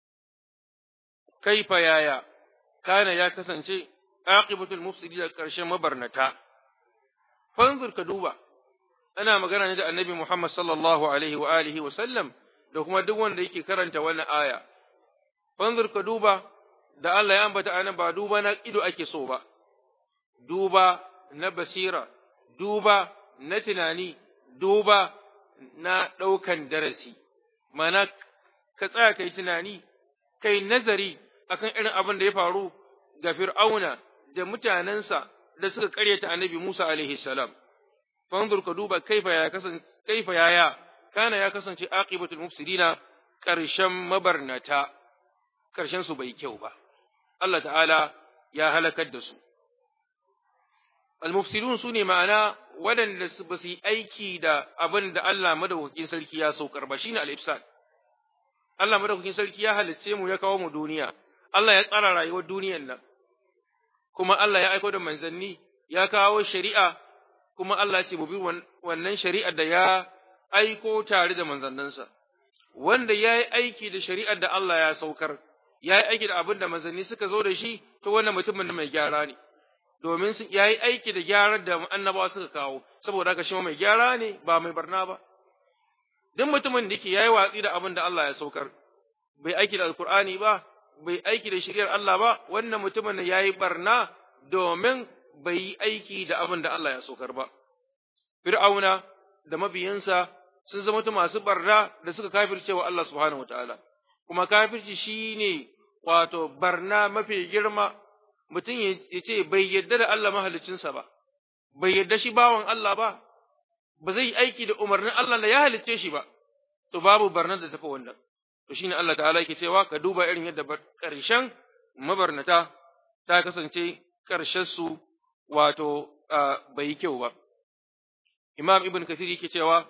kaifa yaya kana ya kasance aqibatul mufsidi da ƙarshen mabarnata. Fanzur ka duba, ana magana ne da annabi Muhammad sallallahu alaihi wa alihi wa sallam da kuma duk wanda yake karanta wannan aya. Fanzur ka duba da Allah ya ambata anan ba duba na ido ake so ba, duba na basira, duba na tunani, duba na ɗaukan darasi, mana ka tsaya kai tunani, kai nazari akan irin abin da ya faru ga Fir'auna da mutanensa da suka ƙaryata annabi Musa alaihi salam. Fanzur ka duba kaifa ya kasance kaifa yaya kana ya kasance aqibatul mufsidina ƙarshen mabarnata, ƙarshen su bai kyau ba. Allah ta'ala ya halakar da su. Al-mufsidun su ne ma'ana waɗanda ba su yi aiki da abin da Allah madaukakin sarki ya saukar ba, shine al-ifsad. Allah madaukakin sarki ya halicce mu ya kawo mu duniya, Allah ya tsara rayuwar duniyar nan, kuma Allah ya aiko da manzanni, ya kawo shari'a, kuma Allah ya ce mu bi wannan shari'ar da ya aiko tare da manzannansa. Wanda ya yi aiki da shari'ar da Allah ya saukar, ya yi aiki da abin da manzanni suka zo da shi, to wannan mutumin mai gyara ne. Domin ya yi aiki da gyaran da annabawa suka kawo, saboda haka shi mai gyara ne ba mai barna ba. Duk mutumin da yake ya yi watsi da abin da Allah ya saukar, bai aiki da Alkur'ani ba, bai aiki da shari'ar Allah ba, wannan mutumin ya yi barna domin bai yi aiki da abin da Allah ya saukar ba. Fir'auna da mabiyansa sun zama masu barna da suka kafirce wa Allah subhanahu wa ta'ala, kuma kafirci shi ne wato barna mafi girma. Mutum ya ce bai yarda da Allah mahalicinsa ba, bai yarda shi bawan Allah ba, ba zai yi aiki da umarnin Allah da ya halicce shi ba, to babu barnar da tafi wannan. To shine Allah ta'ala yake cewa ka duba irin yadda ƙarshen mabarnata ta kasance ƙarshen su wato bai yi kyau ba. Imam Ibn Kathir yake cewa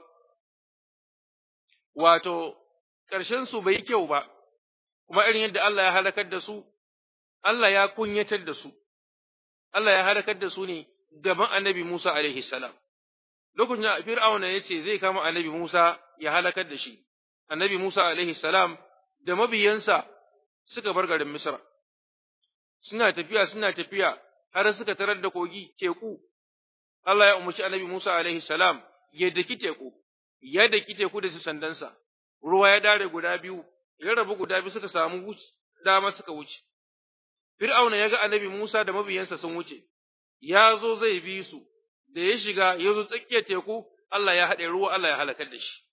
wato ƙarshen su bai yi kyau ba, kuma irin yadda Allah ya halakar da su, Allah ya kunyatar da su, Allah ya halakar da su ne gaban annabi Musa alaihi salam. Lokacin da Fir'auna ya ce zai kama annabi Musa ya halakar da shi, annabi Musa alaihi salam da mabiyansa suka bar garin Misra. Suna tafiya, suna tafiya, har suka tarar da kogi, teku. Allah ya umarci annabi Musa alaihi salam ya daki teku, ya daki teku da su sandansa, ruwa ya dare guda biyu, ya rabu guda biyu suka samu wuce, dama suka wuce. Fir'auna ya ga annabi Musa da mabiyansa sun wuce, ya zo zai bi su, da ya shiga ya zo tsakiyar teku, Allah ya haɗe ruwa, Allah ya halakar da shi.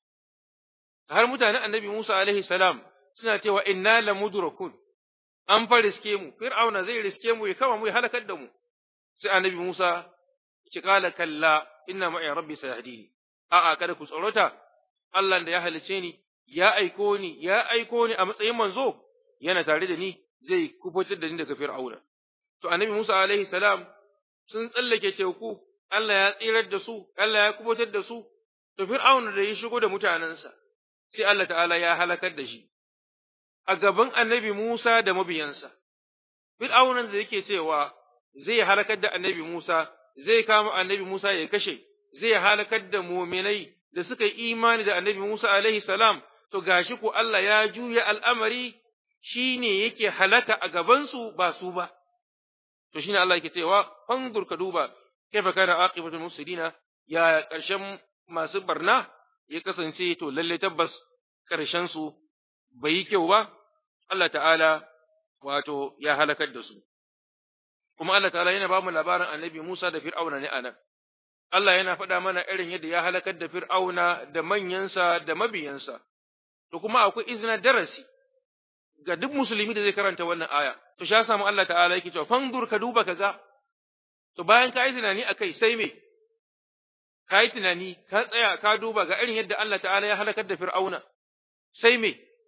Har mutanen annabi Musa alaihi salam suna cewa inna la mudrakun, an fa riske mu, Fir'auna zai riske mu ya kama mu ya halakar da mu. Sai annabi Musa ki kala kalla inna ma'i rabbi sayahdini. A'a kada ku tsorota, Allah da ya halice ni, ya aiko ni, ya aiko ni a matsayin manzo, yana tare da ni, zai kubutar da ni daga Fir'auna. To annabi Musa alaihi salam sun tsallake teku, Allah ya tsirar da su, Allah ya kubutar da su, to Fir'auna da ya shigo da mutanensa, sai Allah ta'ala ya halakar da shi. A gaban annabi Musa da mabiyansa, Fir'aunan da yake cewa zai halakar da annabi Musa, zai kama annabi Musa ya kashe, zai halakar da muminai da suka yi imani da annabi Musa alaihi salam, to gashi ko Allah ya juya al'amari shi ne yake halaka a gabansu ba su ba. To shi ne Allah yake cewa, fanzur ka duba, kaifa kana aqibatul mufsidina, ya ƙarshen masu barna ya kasance, to lalle tabbas ƙarshen su bai yi kyau ba, Allah ta'ala wato ya halakar da su. Kuma Allah ta'ala yana ba mu labarin annabi Musa da Fir'auna ne anan. Allah yana faɗa mana irin yadda ya halakar da Fir'auna da manyansa da mabiyansa. To kuma akwai izina darasi ga duk musulmi da zai karanta wannan aya. To sha samu Allah ta'ala yake cewa fandur ka duba kaga. To bayan ka yi tunani akai sai me? Ka yi tunani, ka tsaya ka duba ga irin yadda Allah ta'ala ya halakar da Fir'auna. Sai me?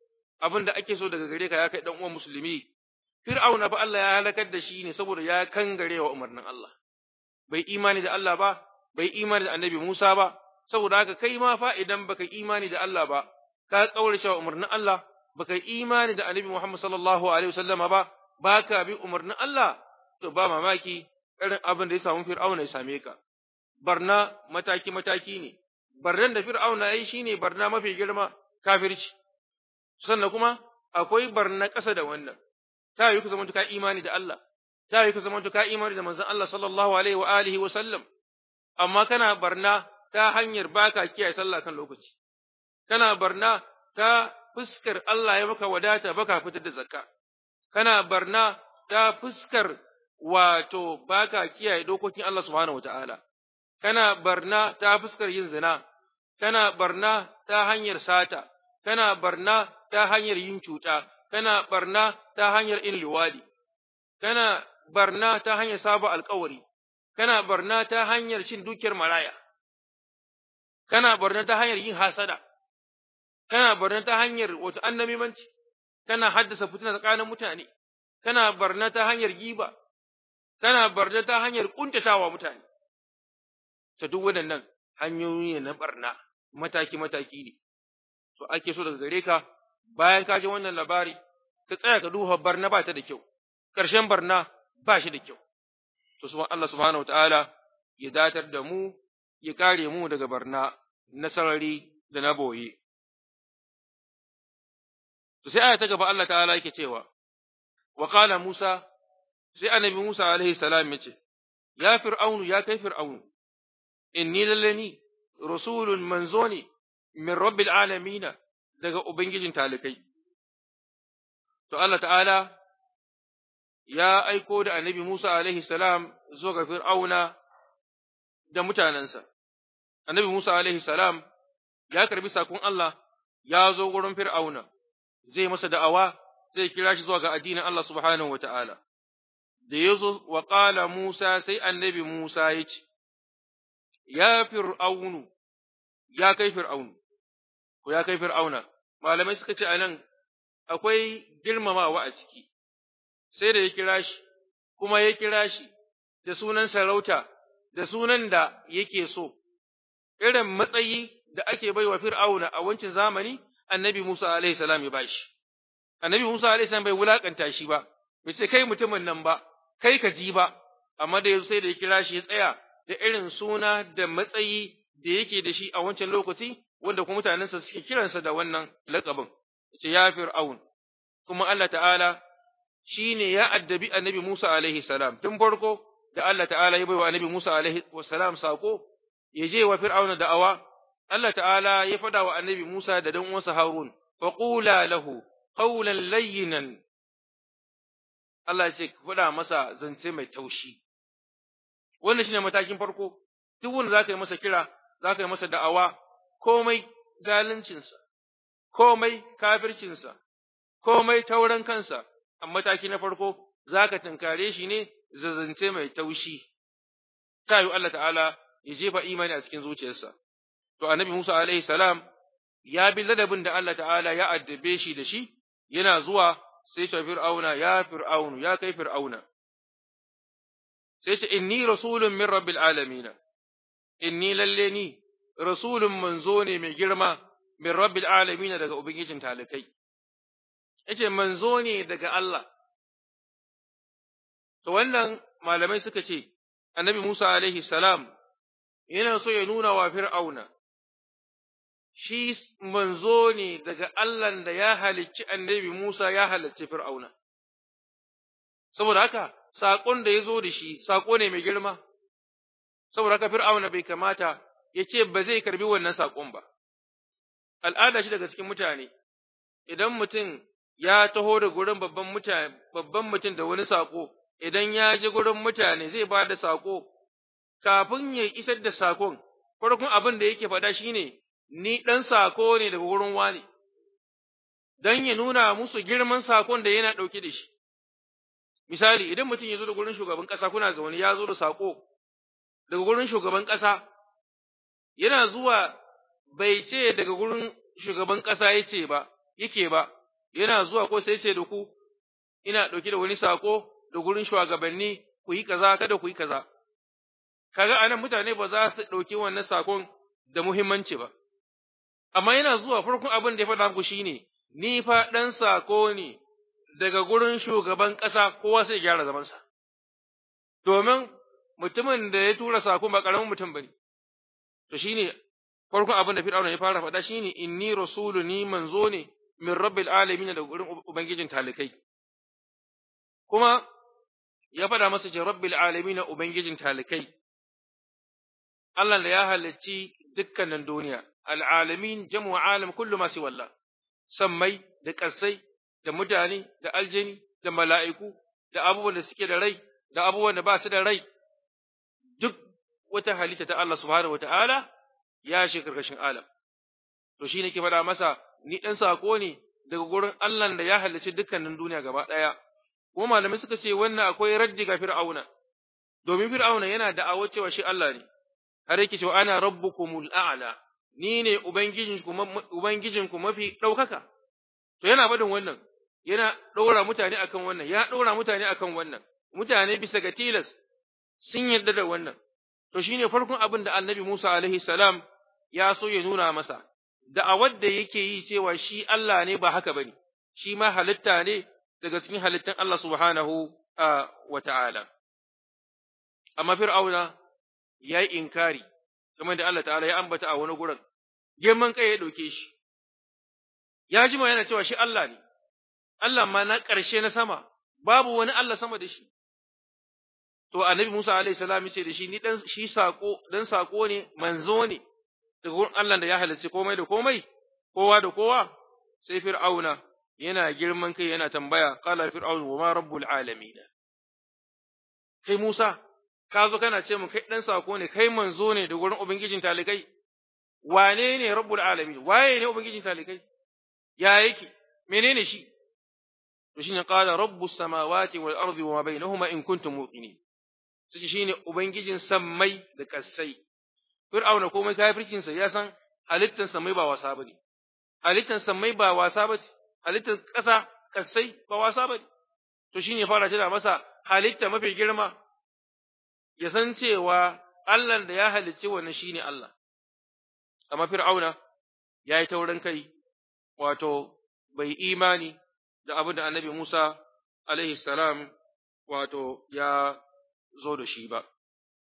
abin da ake so daga gare ka ya kai dan uwan musulmi, Fir'auna fa Allah ya halakar da shi ne saboda ya kangare wa umarnin Allah. Bai imani da Allah ba, bai imani da Annabi Musa ba, saboda haka kai ma fa idan baka imani da Allah ba, ka kaurace wa umarnin Allah, baka imani da Annabi Muhammad sallallahu alaihi wasallama ba, baka bi umarnin Allah, to ba mamaki irin abin da ya samu Fir'auna ya same ka. Barna mataki mataki ne. Barnan da Fir'auna yayi shine barna mafi girma, kafirci. Sannan kuma akwai barna ƙasa da wannan. Ta yi ku zama ka imani da Allah, ta yi ku zama ka imani da manzon Allah sallallahu alaihi wa alihi wa sallam, amma kana barna ta hanyar baka kiyaye sallah kan lokaci. Kana barna ta fuskar Allah ya maka wadata baka fitar da zakka. Kana barna ta fuskar wato baka kiyaye dokokin Allah subhanahu wataala. Kana barna ta fuskar yin zina, kana barna ta hanyar sata, kana barna ta hanyar yin cuta, kana barna ta hanyar in liwadi, kana barna ta hanyar saba alkawari, kana barna ta hanyar cin dukiyar maraya, kana barna ta hanyar yin hasada, kana barna ta hanyar wato annamimanci, kana haddasa fitina tsakanin mutane, kana barna ta hanyar giba, kana barna ta hanyar kuntatawa mutane. Ta duk waɗannan hanyoyi ne na barna mataki-mataki ne. To ake so daga gare ka, bayan ka ji wannan labari, ka tsaya ka duba barna ba ta da kyau, ƙarshen barna ba shi da kyau. To su Allah subhanahu wa ta'ala ya datar da mu, ya kare mu daga barna na sarari da na boye. To sai aya ta gaba Allah ta'ala yake cewa, wa qala Musa, sai annabi Musa alaihi salam ya ce, ya fir'aunu ya kai fir'aunu, inni lallani rasulun manzo ne min rabbil alamina daga ubangijin talikai. To Allah ta'ala ya aiko da annabi Musa alaihi salam zuwa ga fir'auna da mutanensa. Annabi Musa alaihi salam ya karbi sakon Allah, ya zo wurin fir'auna, zai masa da'awa, zai kira shi zuwa ga addinin Allah subhanahu wa ta'ala. Da ya zo wa ƙala Musa, sai annabi Musa ya ce, ya fir'aunu, ya kai fir'aunu, ko ya kai fir'auna, malamai suka ce a nan akwai girmamawa a ciki, sai da ya kira shi, kuma ya kira shi da sunan sarauta, da sunan da yake so, irin matsayi da ake bai wa fir'auna a wancan zamani, annabi Musa alaihi salam ya bashi. Annabi Musa alaihi salam bai wulakanta shi ba, bai ce kai mutumin nan ba, kai ka ji ba, amma da yanzu sai da ya kira shi ya tsaya da irin suna da matsayi da yake da shi a wancan lokaci, wanda kuma mutanensa suke kiransa da wannan laƙabin, ce ya fir'aun. Kuma Allah ta'ala shi ne ya addabi annabi Musa alaihi salam, tun farko da Allah ta'ala ya bai wa annabi Musa alaihi salam sako, ya je wa fir'auna da'awa, Allah ta'ala ya faɗa wa annabi Musa da dan uwansa Harun, fa qula lahu qawlan layyinan. Allah ya ce faɗa masa zance mai taushi. Wannan shine matakin farko, duk wanda za ka yi masa kira, za ka yi masa da'awa, komai zaluncinsa, komai kafircinsa, komai tauran kansa, a mataki na farko za ka tunkare shi ne zazance mai taushi. Ta yi Allah ta'ala ya jefa imani a cikin zuciyarsa. To, annabi Musa alaihi salam ya bi ladabin da Allah ta'ala ya addabe shi da shi, yana zuwa sai ta fir'auna, ya fir'aunu, ya kai fir'auna. Sai ce, inni rasulun min rabbil alamina, inni lalle ni, rasulun manzo ne mai girma min rabbil alamina daga Ubangijin talikai. Yace manzo ne daga Allah. To wannan malamai suka ce, annabi Musa alaihi salam yana so ya nuna wa fir'auna, shi manzo ne daga Allah da ya halicci annabi Musa ya halicci fir'auna. Saboda haka, saƙon da ya zo da shi, saƙo ne mai girma, saboda haka fir'auna bai kamata ya ce ba zai karbi wannan saƙon ba. Al'ada shi daga cikin mutane, idan mutum ya taho da gurin babban mutane, babban mutum da wani saƙo, idan ya je gurin mutane zai ba da saƙo, kafin ya isar da saƙon, farkon abin da yake faɗa shi ne, ni ɗan saƙo ne daga wurin wani, don ya nuna musu girman saƙon da yana ɗauke da shi. Misali, idan mutum ya zo da gurin shugaban ƙasa kuna zaune ya zo da saƙo daga gurin shugaban ƙasa, yana zuwa bai ce daga gurin shugaban ƙasa yace ba, yake ba, yana zuwa ko sai ce da ku ina dauke da wani sako da gurin shugabanni ku yi kaza kada ku yi kaza kaga anan mutane ba za su dauki wannan sakon da muhimmanci ba amma yana zuwa farkon abin da ya faɗa muku shine ni fa dan sako ne daga gurin shugaban ƙasa kowa sai gyara zaman sa domin mutumin da ya tura sakon ba karamin mutum bane to shine farkon abin da Fir'auna ya fara faɗa shine inni rasuluni manzo ne min rabbil alamin daga gurin ubangijin talikai kuma ya faɗa masa ce rabbil alamin ubangijin talikai Allah da ya halicci dukkanin duniya al'alamin jam'u alam kullu ma siwa Allah sammai da ƙasai da mutane da aljini da mala'iku da abubuwan da suke da rai da abubuwan da ba su da rai duk wata halitta ta Allah subhanahu wata'ala ya shi karkashin alam to shine ke faɗa masa ni dan sako ne daga gurin Allah da ya halicci dukkanin duniya gaba ɗaya kuma malamai suka ce wannan akwai raddi ga fir'auna domin fir'auna yana da'awar cewa shi Allah ne har yake cewa ana rabbukumul a'la ni ne ubangijinku ubangijinku mafi daukaka to yana badin wannan yana daura mutane akan wannan ya daura mutane akan wannan mutane bisa ga tilas sun yarda da wannan to shine farkon abin da annabi Musa alaihi salam ya so ya nuna masa da'awar da yake yi cewa shi Allah ne ba haka bane shi ma halitta ne daga cikin halittan Allah subhanahu wa ta'ala amma fir'auna ya yi inkari, kamar da Allah ta'ala ya ambata a wani gurin, girman kai ya ɗauke shi, ya jima yana cewa shi Allah ne, Allah ma na ƙarshe na sama, babu wani Allah sama da shi. To, annabi Musa alaihi salam ce da shi, ni ɗan shi saƙo, ɗan saƙo ne, manzo ne, daga wurin Allah da ya halarci komai da komai, kowa da kowa, sai Fir'auna yana girman kai yana tambaya, qala fir'aunu wa ma rabbul alamin. Kai Musa, ka zo kana ce mu kai ɗan sako ne, kai manzo ne da wurin Ubangijin talikai, wane ne rabbul alamin, waye ne Ubangijin talikai, ya yake, menene shi? To shi ne ƙala rabbus samawati wal ardi wa ma bainahuma in kuntum muqinin. Sai shi ne Ubangijin sammai da ƙasai. Fir'auna komai kafircinsa ya san halittan sammai ba wasa bane. Halittan sammai ba wasa bace, halittan ƙasa ƙasai ba wasa bane. To shi ne fara tana masa halitta mafi girma. Ya san cewa Allah da ya halicci wannan shine Allah. Amma Fir'auna ya yi taurin kai, wato bai imani da abin da annabi Musa alaihi salam wato ya zo da shi ba.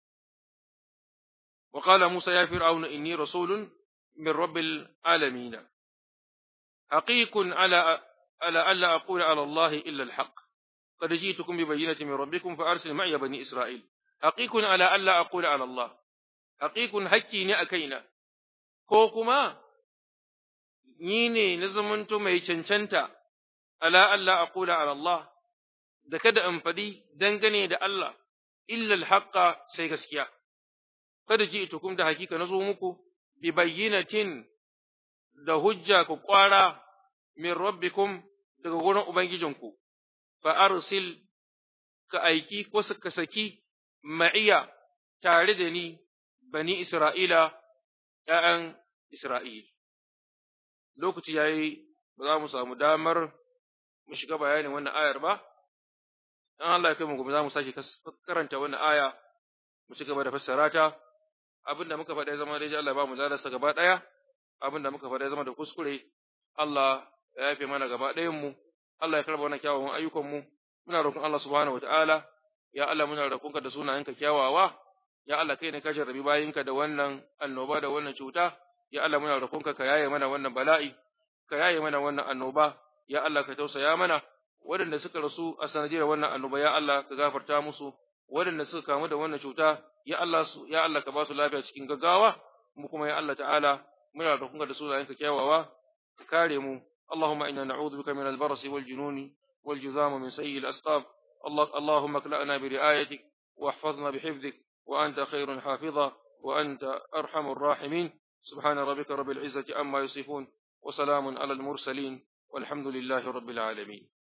Wa qala Musa ya Fir'auna inni rasulun min rabbil alamin. Haqiqun ala ala alla aqula ala Allah illa al-haq. Qad ji'tukum bi bayyinatin min rabbikum fa arsil ma'iya bani Isra'il. Haqiqun ala alla aqula ala Allah. Haqiqun hakki ne a kaina. Ko kuma ni ne na zamanto mai cancanta ala alla aqula ala Allah da kada in faɗi dangane da Allah illa al-haqqa sai gaskiya. Kada ji'tukum da hakika nazo muku bi bayyinatin da hujja ku kwara min rabbikum daga gurin ubangijinku fa arsil ka aiki ko ka saki ma'iya tare da ni bani Isra'ila ‘ya'yan Isra'il. Lokaci ya yi ba za mu samu damar mu shiga bayanin wannan ayar ba, an Allah ya kai mu gobe za mu sake karanta wannan aya mu ci gaba da fassara ta, abin da muka faɗa ya zama daidai Allah ba mu zalarsa gaba ɗaya, abin da muka faɗa ya zama da kuskure, Allah ya yafe mana gaba ɗayanmu, Allah ya karɓa wannan kyawawan ayyukanmu, muna roƙon Allah subhanahu wa ta'ala, ya Allah muna roƙonka da sunayenka kyawawa, ya Allah kai ne ka jarrabi bayinka da wannan annoba da wannan cuta, ya Allah muna roƙonka ka yaye mana wannan bala'i, ka yaye mana wannan annoba, ya Allah ka tausaya mana, waɗanda suka rasu a sanadiyar wannan annoba, ya Allah ka gafarta musu, waɗanda suka kamu da wannan cuta, ya Allah su, ya Allah ka ba su lafiya cikin gaggawa, mu kuma ya Allah ta'ala muna roƙonka da sunayenka kyawawa, ka kare mu. اللهم إنا نعوذ بك من البرص والجنون والجذام من سيء الأسقام الله اللهم اكلأنا برعايتك واحفظنا بحفظك وأنت خير حافظا وأنت أرحم الراحمين سبحان ربك رب العزة عما يصفون وسلام على المرسلين والحمد لله رب العالمين.